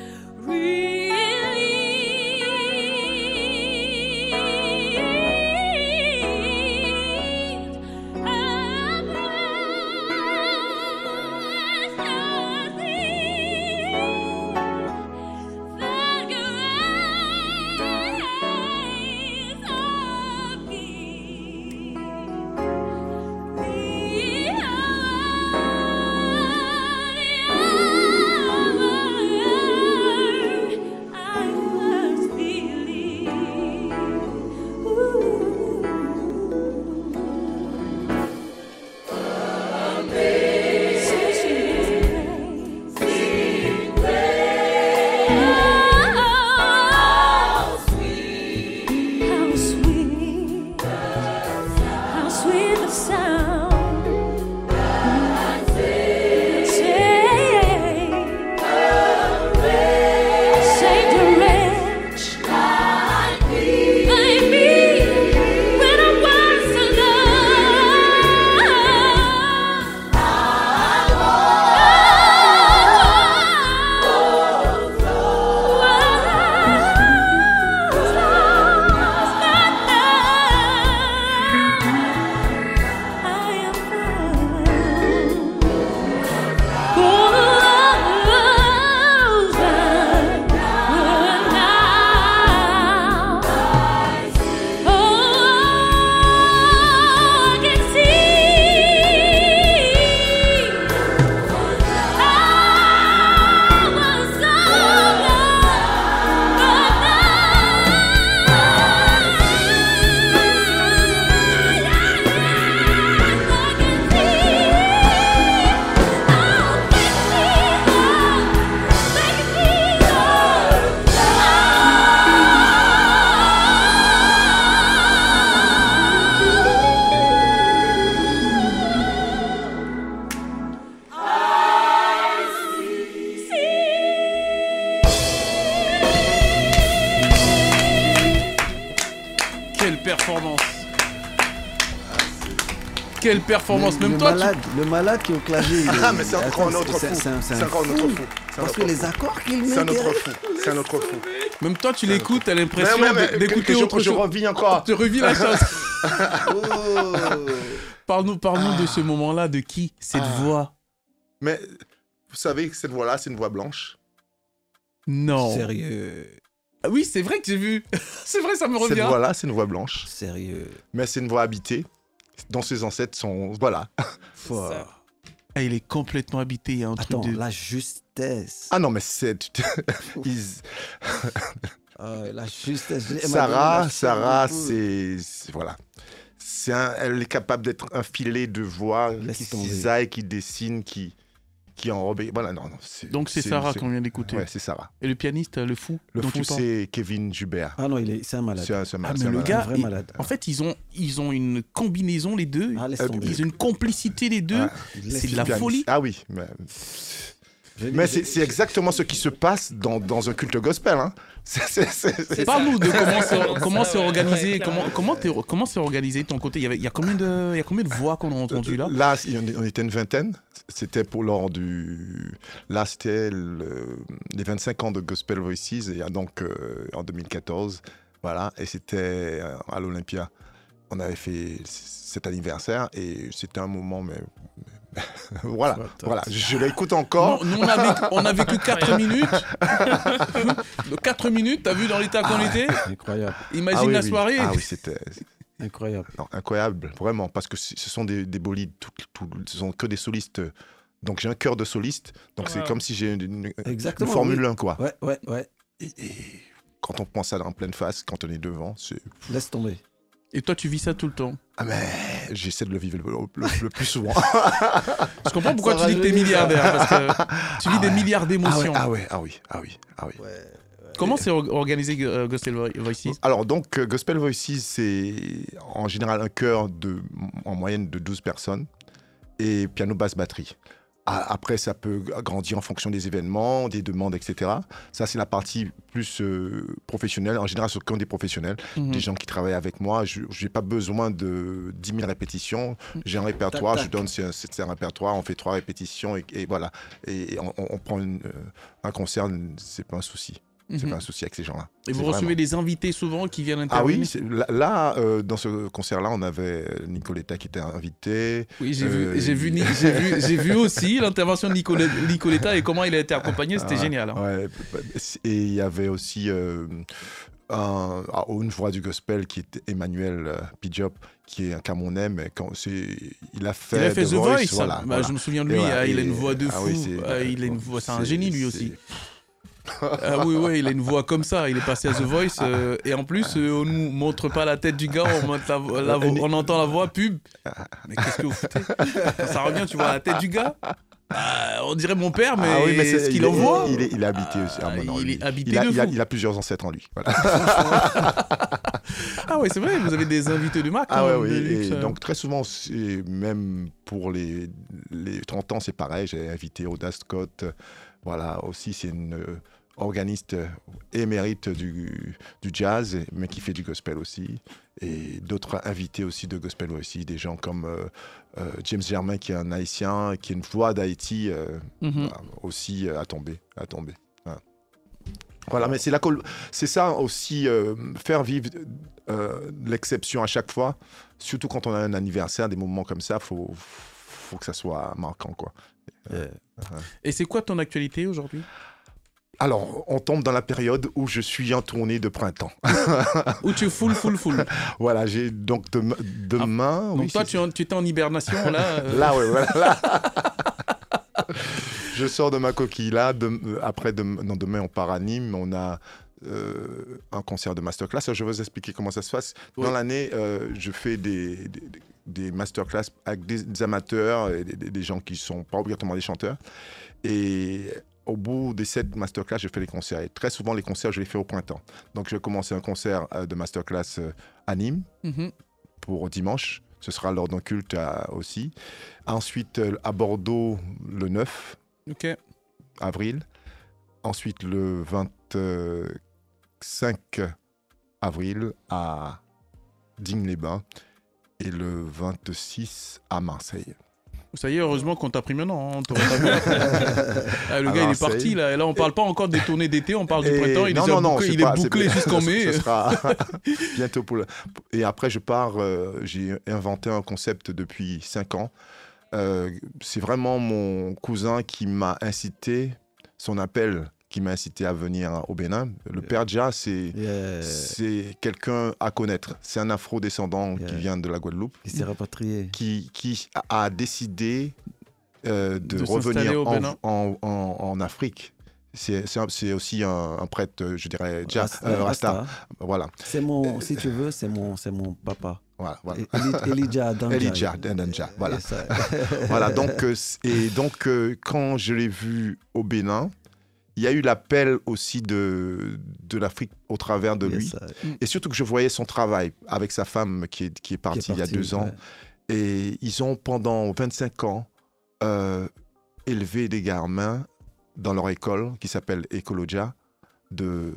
performance. Quelle performance, le, même le toi malade, tu... le malade qui est au clavier. Ah mais c'est encore un autre fou. C'est encore un autre fou. Parce que les accords qu'il met. C'est un autre fou. C'est un autre fou. Même toi tu l'écoutes, t'as l'impression mais, mais, mais, d'écouter que, que autre je, chose. Je revis encore. Tu revis la chose. Oh. Parle-nous, parle-nous ah. de ce moment-là, de qui cette ah. voix. Mais vous savez que cette voix-là, c'est une voix blanche. Non. Sérieux. Ah oui, c'est vrai que j'ai vu. C'est vrai, ça me revient. Cette voix-là, c'est une voix blanche. Sérieux. Mais c'est une voix habitée, dont ses ancêtres sont... Voilà. Ah, il est complètement habité, il y a un Attends, truc de... la justesse. Ah non, mais c'est... Ils... oh, la justesse. Sarah, Sarah, c'est... Voilà. C'est un... Elle est capable d'être un filet de voix Laisse qui tomber. cisaille, qui dessine, qui... qui enrobe. Voilà, non, non. C'est... Donc c'est, c'est Sarah c'est... qu'on vient d'écouter. Ouais, c'est Sarah. Et le pianiste, le fou Le dont fou, tu parles. c'est Kevin Joubert. Ah non, il est... c'est un malade. C'est un, c'est un, Ah, c'est mais un le malade. gars, Un vrai il- malade. en fait, ils ont, ils ont une combinaison, les deux. Ah, laisse Euh, tomber. Ils ont une complicité, les deux. Ouais. C'est de la Pianiste. folie. Ah oui, mais... Je Mais dis- c'est, c'est exactement ce qui se passe dans, dans un culte gospel. Hein. C'est, c'est, c'est, c'est... Parle-nous de comment c'est, Clairement comment ça, c'est ouais. organisé, Ouais, comment, clairement. comment, t'es- comment c'est organisé de ton côté. Il y, avait, il y a combien de, il y a combien de voix qu'on a entendues là? Là, on était une vingtaine. C'était pour lors du... Là, c'était le... les vingt-cinq ans de Gospel Voices, et donc euh, en deux mille quatorze. Voilà, et c'était euh, à l'Olympia. On avait fait cet anniversaire et c'était un moment, mais... mais- voilà, voilà, je l'écoute encore. Non, nous, on a vécu, on a vécu quatre minutes. quatre minutes, t'as vu dans l'état qu'on était? Incroyable. Imagine Ah oui, la oui. soirée. Ah oui, c'était... Incroyable. Non, incroyable, vraiment, parce que c- ce sont des, des bolides, tout, tout- ce sont que des solistes. Donc j'ai un cœur de soliste, donc c'est Wow. comme si j'ai une, une- une Exactement. Formule oui. un, quoi. Ouais, ouais, ouais. Et, et quand on prend ça en pleine face, quand on est devant, c'est... Laisse tomber. Et toi, tu vis ça tout le temps. Ah mais j'essaie de le vivre le, le- le plus souvent. Je comprends pourquoi Ça tu dis que t'es rajeunit, ça. milliardaire, parce que tu vis Ah des ouais. milliards Ah ouais, d'émotions. ah ouais, ah oui, ah oui, ah oui. Ouais. Comment c'est or- organisé euh, Gospel Vo- Voices? Alors donc, euh, Gospel Voices, c'est en général un chœur de, en moyenne de douze personnes. et piano, basse, batterie. Après, ça peut grandir en fonction des événements, des demandes, et cetera. Ça, c'est la partie plus euh, professionnelle. En général, ce sont des professionnels, mm-hmm. des gens qui travaillent avec moi. Je n'ai pas besoin de dix mille répétitions. J'ai un répertoire, tac, tac. je donne c'est un, c'est un répertoire, on fait trois répétitions et, et voilà. Et, et on, on prend une, un concert, c'est pas un souci. C'est mm-hmm. pas un souci avec ces gens-là. Et vous c'est recevez vraiment... des invités souvent qui viennent intervenir? Ah oui, là, là euh, dans ce concert-là, on avait Nicoletta qui était invité. Oui, j'ai euh, vu, j'ai vu, j'ai vu, j'ai vu aussi l'intervention de Nicoletta, Nicoletta et comment il a été accompagné, c'était ah, génial. Hein. Ouais. Et il y avait aussi euh, un, une voix du gospel qui était Emmanuel euh, Pidjop, qui est un Camerounais, mais quand c'est, il a fait, il a fait The, The Voice. Voice voilà, bah, voilà. Je me souviens de lui, voilà, ah, il et, a une voix de fou. Ah oui, c'est, ah, il a une voix, c'est un c'est, génie lui c'est... aussi. Ah oui, oui, il a une voix comme ça. Il est passé à The Voice euh, et en plus, euh, on nous montre pas la tête du gars, on, montre la, la, on entend la voix pub. Mais qu'est-ce que vous foutez? Quand ça revient, tu vois la tête du gars. Ah, on dirait mon père, mais, ah oui, mais c'est, ce qu'il il envoie. Il est, il est habité aussi. Ah, non, il est habité il, a, de il, a, fou. il a plusieurs ancêtres en lui. Voilà. Ah ouais, c'est vrai. Vous avez des invités de marque. Ah hein, ouais, oui. luxe, et euh... donc très souvent, même pour les, les trente ans, c'est pareil. J'ai invité Oda Scott. Voilà, aussi c'est une organiste émérite du, du jazz, mais qui fait du gospel aussi. Et d'autres invités aussi de gospel aussi, des gens comme euh, euh, James Germain, qui est un Haïtien, qui est une voix d'Haïti, euh, mm-hmm. bah, aussi euh, à tomber. À tomber. Voilà. Voilà, mais c'est, la col- c'est ça aussi, euh, faire vivre euh, l'exception à chaque fois, surtout quand on a un anniversaire, des moments comme ça, il faut, faut que ça soit marquant, quoi. Yeah. Uh-huh. Et c'est quoi ton actualité aujourd'hui ? Alors, on tombe dans la période où je suis en tournée de printemps. Où tu es full, full, full. Voilà, j'ai donc de, demain... Ah, donc oui, toi, tu, tu étais en hibernation, là euh... Là, oui, voilà. Là. Je sors de ma coquille, là. De, après, de, non, demain, on part à Nîmes. On a euh, un concert de masterclass. Alors, je vais vous expliquer comment ça se passe. Oui. Dans l'année, euh, je fais des, des, des masterclass avec des, des amateurs et des, des gens qui ne sont pas obligatoirement des chanteurs. Et... au bout des sept masterclass, je fais les concerts. Et très souvent, les concerts, je les fais au printemps. Donc, je vais commencer un concert de masterclass à Nîmes mm-hmm. pour dimanche. Ce sera lors d'un culte à, aussi. Ensuite, à Bordeaux, le neuf okay. avril. Ensuite, le vingt-cinq avril à Digne-les-Bains. Et le vingt-six à Marseille. Ça y est, heureusement qu'on t'a pris maintenant. Hein. Ah, le gars, il est parti. Là. Et là, on ne parle pas encore des tournées d'été, on parle et... du printemps. Il, non, non, non, bouclé, il pas, est bouclé c'est... jusqu'en mai. Ce sera bientôt pour le... Et après, je pars. Euh, j'ai inventé un concept depuis cinq ans. Euh, c'est vraiment mon cousin qui m'a incité, son appel qui m'a incité à venir au Bénin. Le yeah. père Dja, c'est, yeah. c'est quelqu'un à connaître. C'est un afro-descendant yeah. qui vient de la Guadeloupe. Qui s'est rapatrié. Qui, qui a décidé euh, de, de revenir en, en, en, en Afrique. C'est, c'est, c'est aussi un, un prêtre, je dirais, Dja, Rasta. Euh, Rasta. Rasta. Voilà. C'est mon, si tu veux, c'est mon, c'est mon papa. Voilà, voilà. Elijah Danja. Elijah Danja, voilà. Voilà, donc, euh, et donc, euh, quand je l'ai vu au Bénin, il y a eu l'appel aussi de, de l'Afrique au travers de lui. Yes, et surtout que je voyais son travail avec sa femme qui est, qui est partie qui est parti, il y a deux ans. Ouais. Et ils ont, pendant vingt-cinq ans, euh, élevé des gamins dans leur école qui s'appelle Ecologia, de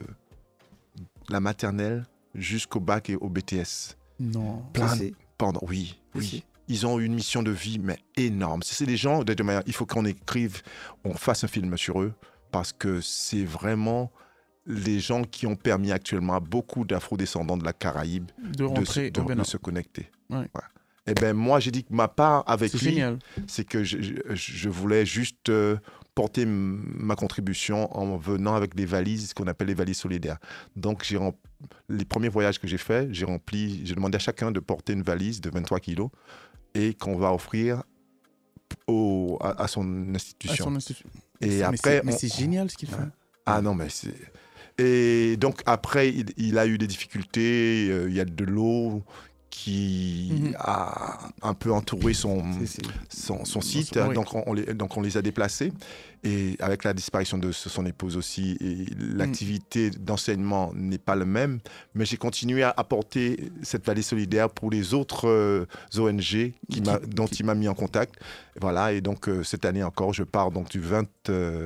la maternelle jusqu'au bac et au B T S. Non. Plein de, pendant, oui, oui. Ils ont eu une mission de vie, mais énorme. C'est des gens, de manière, il faut qu'on écrive, on fasse un film sur eux. Parce que c'est vraiment les gens qui ont permis actuellement à beaucoup d'afro-descendants de la Caraïbe de, rentrer de, de, de se connecter. Ouais. Ouais. Et ben moi, j'ai dit que ma part avec c'est lui, génial. c'est que je, je, je voulais juste euh, porter m- ma contribution en venant avec des valises qu'on appelle les valises solidaires. Donc, j'ai rem- les premiers voyages que j'ai faits, j'ai rempli, j'ai demandé à chacun de porter une valise de vingt-trois kilos et qu'on va offrir au, à, à son institution. À son institution. Et mais après, c'est, mais on, c'est génial ce qu'il fait. Ah non, mais c'est... Et donc après, il, il a eu des difficultés. Euh, il y a de l'eau qui Mhm. a un peu entouré son, son, son site. Oui. Donc on, on les, donc on les a déplacés. Et avec la disparition de son épouse aussi, et l'activité d'enseignement n'est pas le même. Mais j'ai continué à apporter cette vallée solidaire pour les autres euh, O N G qui m'a, dont il m'a mis en contact. Voilà, et donc euh, cette année encore, je pars donc du, vingt, euh,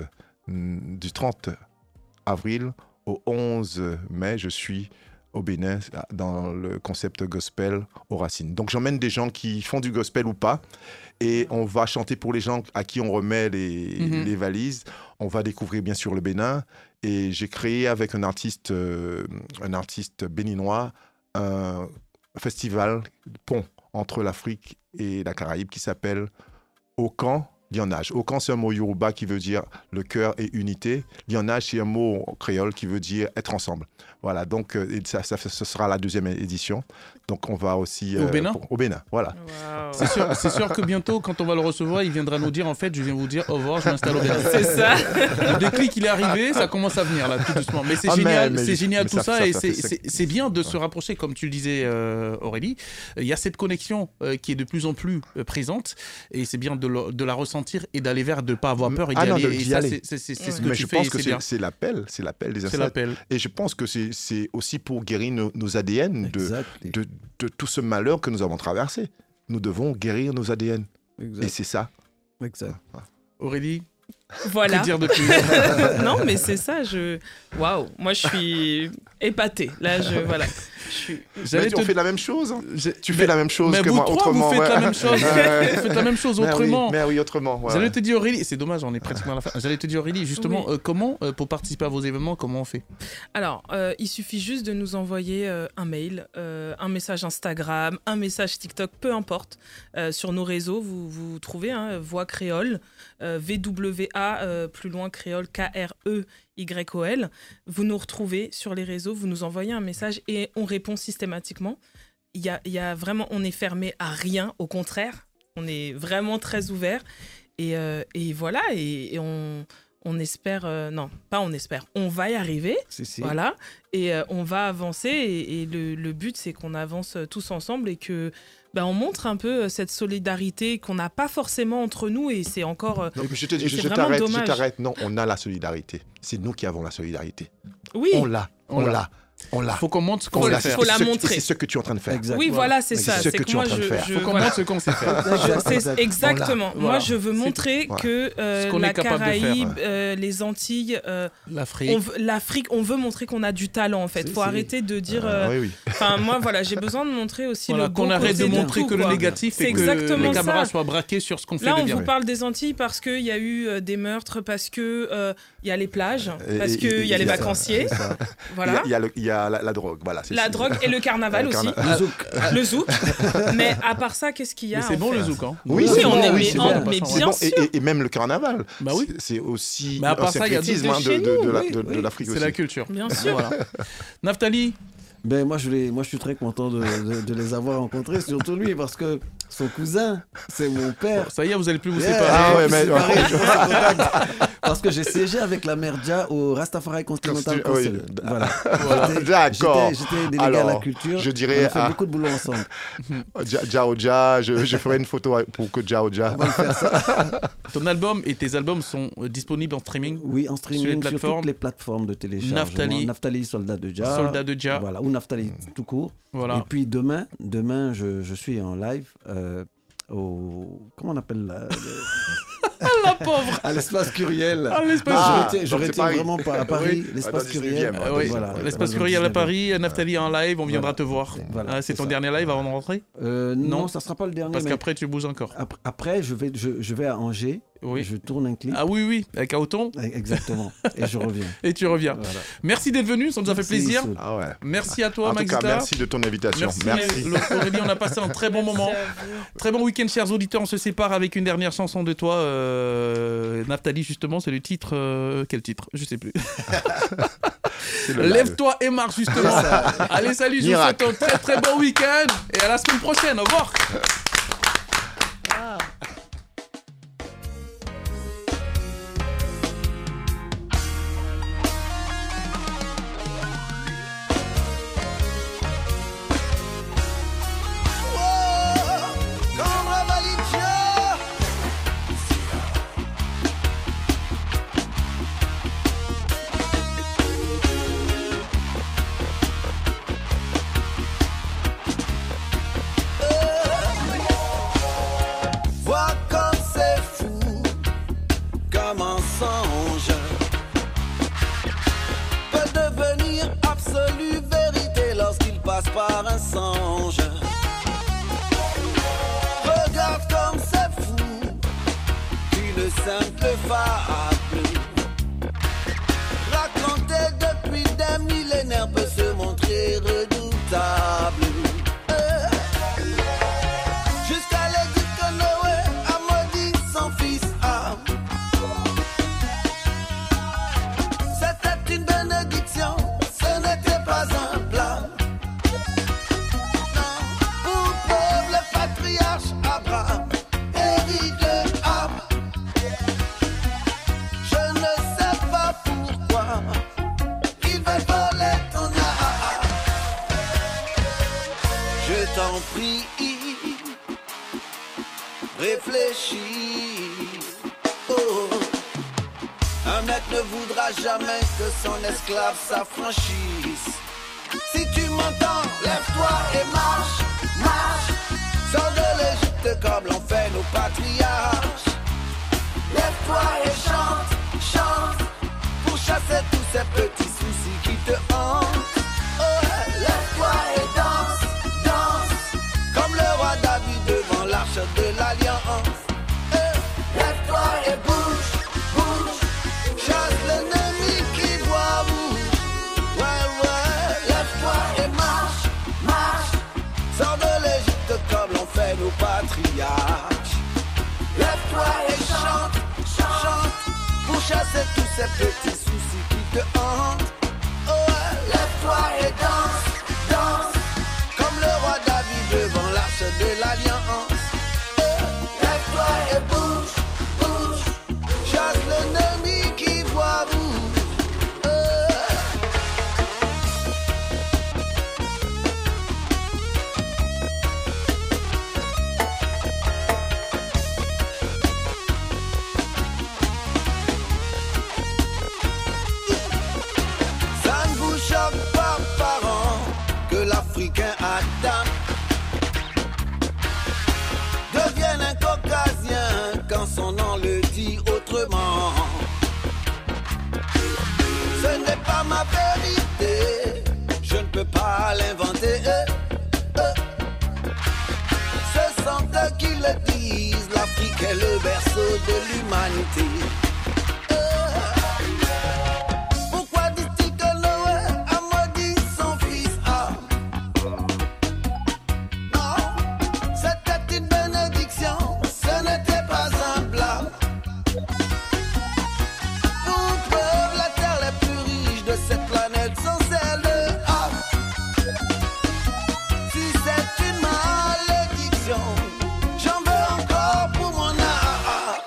du trente avril au onze mai. Je suis au Bénin dans le concept gospel aux racines. Donc j'emmène des gens qui font du gospel ou pas, et on va chanter pour les gens à qui on remet les, Mhm. les valises. On va découvrir bien sûr le Bénin, et j'ai créé avec un artiste, euh, un artiste béninois un festival pont entre l'Afrique et la Caraïbe qui s'appelle Okan Lionage. Okan, c'est un mot yoruba qui veut dire le cœur et unité. Lionage, c'est un mot créole qui veut dire être ensemble. Voilà, donc euh, et ça, ça, ce sera la deuxième édition. Donc on va aussi... Au Bénin pour- Au Bénin, voilà. C'est sûr, c'est sûr que bientôt, quand on va le recevoir, il viendra nous dire en fait, je viens vous dire au revoir, je m'installe au Bénin. C'est ça. Le déclic, il est arrivé, ça commence à venir là, tout doucement. Mais c'est Ah, mais- génial, mais- c'est génial mais tout ça- ça, ça- et ça c'est, fait- c'est, c'est bien de se rapprocher, comme tu le disais, euh, Aurélie. Il y a cette connexion euh, qui est de plus en plus euh, présente, et c'est bien de, le- de la ressentir et d'aller vers, de ne pas avoir peur et d'y Ah non, aller. de- Et d'y ça, aller. c'est, c'est- c'est- c'est ce que Mais tu je fais, pense et que c'est c'est, bien. c'est l'appel, c'est l'appel des C'est ancêtres. l'appel. Et je pense que c'est, c'est aussi pour guérir nos, nos A D N de, de, de tout ce malheur que nous avons traversé. Nous devons guérir nos A D N. Exact. Et c'est ça. Exact. Aurélie, Voilà. que dire de plus? Non, mais c'est ça. Je, waouh, moi je suis épatée. Là, je voilà. Je suis... Mais tu- on fait la même chose. hein. Tu mais- fais la même chose mais que vous moi, trois, autrement. vous faites ouais. la même chose. Ouais. Vous faites la même chose Mais oui, autrement. Mais oui, autrement. ouais. J'allais te dire Aurélie, c'est dommage, on est pratiquement à la fin. J'allais te dire Aurélie, justement, Oui. euh, comment, euh, pour participer à vos événements, comment on fait? Alors, euh, il suffit juste de nous envoyer euh, un mail, euh, un message Instagram, un message TikTok, peu importe. Euh, sur nos réseaux, vous, vous trouvez hein, Voix Créole, euh, V W A, euh, plus loin Créole, K R E Y O L. Vous nous retrouvez sur les réseaux, vous nous envoyez un message et on répond systématiquement. Il y a, il y a vraiment, on est fermé à rien, au contraire. On est vraiment très ouvert. Et, euh, et voilà, et, et on... On espère, euh, non, pas on espère, on va y arriver, Si, si. voilà, et euh, on va avancer, et, et le, le but c'est qu'on avance tous ensemble et que ben, on montre un peu cette solidarité qu'on n'a pas forcément entre nous, et c'est encore, euh, Non, mais je te dis, et je, c'est je vraiment t'arrête, je dommage. t'arrête. Non, on a la solidarité. C'est nous qui avons la solidarité. Oui. On l'a, on, On l'a. l'a. On l'a. Faut qu'on montre ce qu'on On sait l'a, faire. c'est Faut la ce que- montrer. C'est ce que tu es en train de faire. Exact. Oui, voilà, c'est C'est ça. ce C'est que que tu es en moi, train de je, faire. je- Faut qu'on voilà. montre ce qu'on sait faire. Je- c'est exactement. On l'a. Moi, Voilà. je veux C'est montrer tout. que euh, Ce qu'on la est capable de faire. Caraïbe, euh, les Antilles, euh, L'Afrique. on veut- l'Afrique, on veut montrer qu'on a du talent en fait. Si, Faut si. arrêter de dire. Euh, euh, oui, oui. Enfin, moi, voilà, j'ai besoin de montrer aussi Voilà, le bon qu'on arrête de côté montrer tout, que le quoi. négatif C'est et que exactement les caméras ça. soient braquées sur ce qu'on fait Là, de on bien. vous parle des Antilles parce qu'il y a eu euh, des meurtres, parce qu'il il y a les plages, Et- parce et- qu'il et- y a les et- vacanciers. c'est ça. Voilà. Il y a, il y a le- il y a la, la drogue, voilà. c'est La ça. drogue et le carnaval Le aussi. carna- Le zouk. Le zouk. Mais à part ça, qu'est-ce qu'il y a Mais c'est en bon fait le zouk, hein? Oui, Oui, c'est on bon, est- oui, mais c'est en- bon. mais C'est bien bon. sûr. Et, et- et même le carnaval. Bah oui. C'est- C'est aussi Mais à part un ça, il y a syncrétisme des- hein, de chez de, de, nous, la- oui, de- de oui. l'Afrique C'est aussi. la culture. Bien sûr. Voilà. Naftali, Ben, moi, je, les, moi, je suis très content de, de- de les avoir rencontrés, surtout lui, parce que son cousin, c'est mon père. ça y est, vous allez plus vous Yeah. séparer. Ah ouais, mais- Séparés, je reste en contact. Parce que j'ai siégé avec la Merdia au Rastafari Continental Constitu- oui. Council. Voilà. Voilà. J'étais- D'accord. J'étais j'étais délégué à la Alors, culture. je dirais On a fait à- beaucoup de boulot ensemble. Ja- Jao Ja, je, je ferai une photo pour que Jao Ja. Ton album et tes albums sont euh, disponibles en streaming. Oui, en Sur les streaming sur, plateformes. toutes les plateformes de téléchargement. Naftali. Naftali, Soldat de Dja. Soldat de Dja. Voilà, ou Naftali tout court. Voilà. Et puis demain, demain je, je suis en live euh, au... Comment on appelle là La pauvre. À l'espace Curiel. Ah, l'espace- je Ah, retiens, je donc c'est retiens Paris. vraiment pas à Paris, Oui. l'espace Ah, dans le Curiel. dix-neuvième, Ah oui, Voilà. l'espace Dans le Curiel à dix-neuvième. Paris, Naftali en live, on viendra Voilà. te voir. Voilà, Ah, c'est c'est ton ça. dernier live avant de rentrer? Euh, non, Non. ça sera pas le dernier. Parce mais qu'après tu bouges encore. ap- Après, je vais, je, je vais à Angers. Oui. Je tourne un clip. Ah oui, oui, avec Auton. Exactement. Et je reviens. Et tu reviens. Voilà. Merci d'être venu, ça nous a fait Merci, plaisir. Soul. Ah ouais. Merci à toi, En tout Maxita. cas, merci de ton invitation. Merci. Le- Aurélie, on a passé un très bon moment. Très bon week-end, chers auditeurs. On se sépare avec une dernière chanson de toi, euh, Naftali, justement. C'est le titre. euh, Quel titre? Je sais plus. C'est le live. Lève-toi et marche, justement. Allez, salut, je vous souhaite Miracle. un très très bon week-end. Et à la semaine prochaine. Au revoir. par un songe. Regarde comme c'est fou, une simple fable. Racontée depuis des millénaires peut se montrer redoutable. Réfléchis, oh. Un maître ne voudra jamais que son esclave s'affranchisse. Si tu m'entends, lève-toi et marche, marche. Sors de l'Égypte comme l'ont fait nos patriarches. Lève-toi et chante, chante, pour chasser tous ces petits soucis qui te hantent. Oh, lève-toi et danse, danse, comme le roi David devant l'arche de l'Alliance. Eh, lève-toi et bouge, bouge, chasse l'ennemi qui doit bouger. Ouais, ouais, lève-toi et marche, marche, sors de l'Égypte comme l'ont fait nos patriarches. Lève-toi et chante, chante, pour chasser tous ces petits soucis qui te hantent. Oh, ouais, lève-toi et danse, danse, comme le roi David devant l'arche de l'Alliance. Lève-toi et bouge, bouge, chasse l'ennemi qui voit bouge. Ça ne vous choque pas, parents, que l'Africain Adam devienne un caucasien quand son nom le dit autrement. Ce n'est pas ma vérité, je ne peux pas l'inventer. Eh, eh. Ce sont eux qui le disent, l'Afrique est le berceau de l'humanité. Eh. Pourquoi dit-il que Noé a maudit son fils? Ah. C'était une bénédiction, ce n'était pas un blâme. Pour preuve, la terre la plus riche de cette planète sont celles de âme. Si c'est une malédiction, j'en veux encore pour mon âme.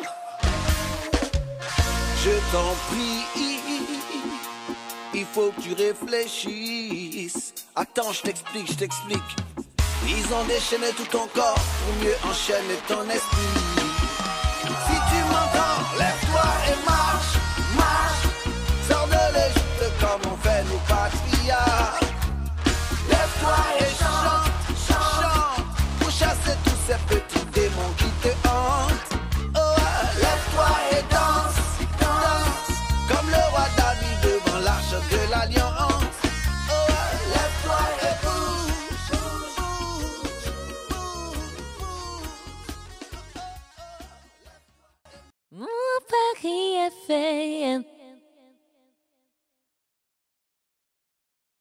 Je t'en prie, il faut que tu réfléchisses. Attends, je t'explique, je t'explique. Ils ont déchaîné tout ton corps pour mieux enchaîner ton esprit.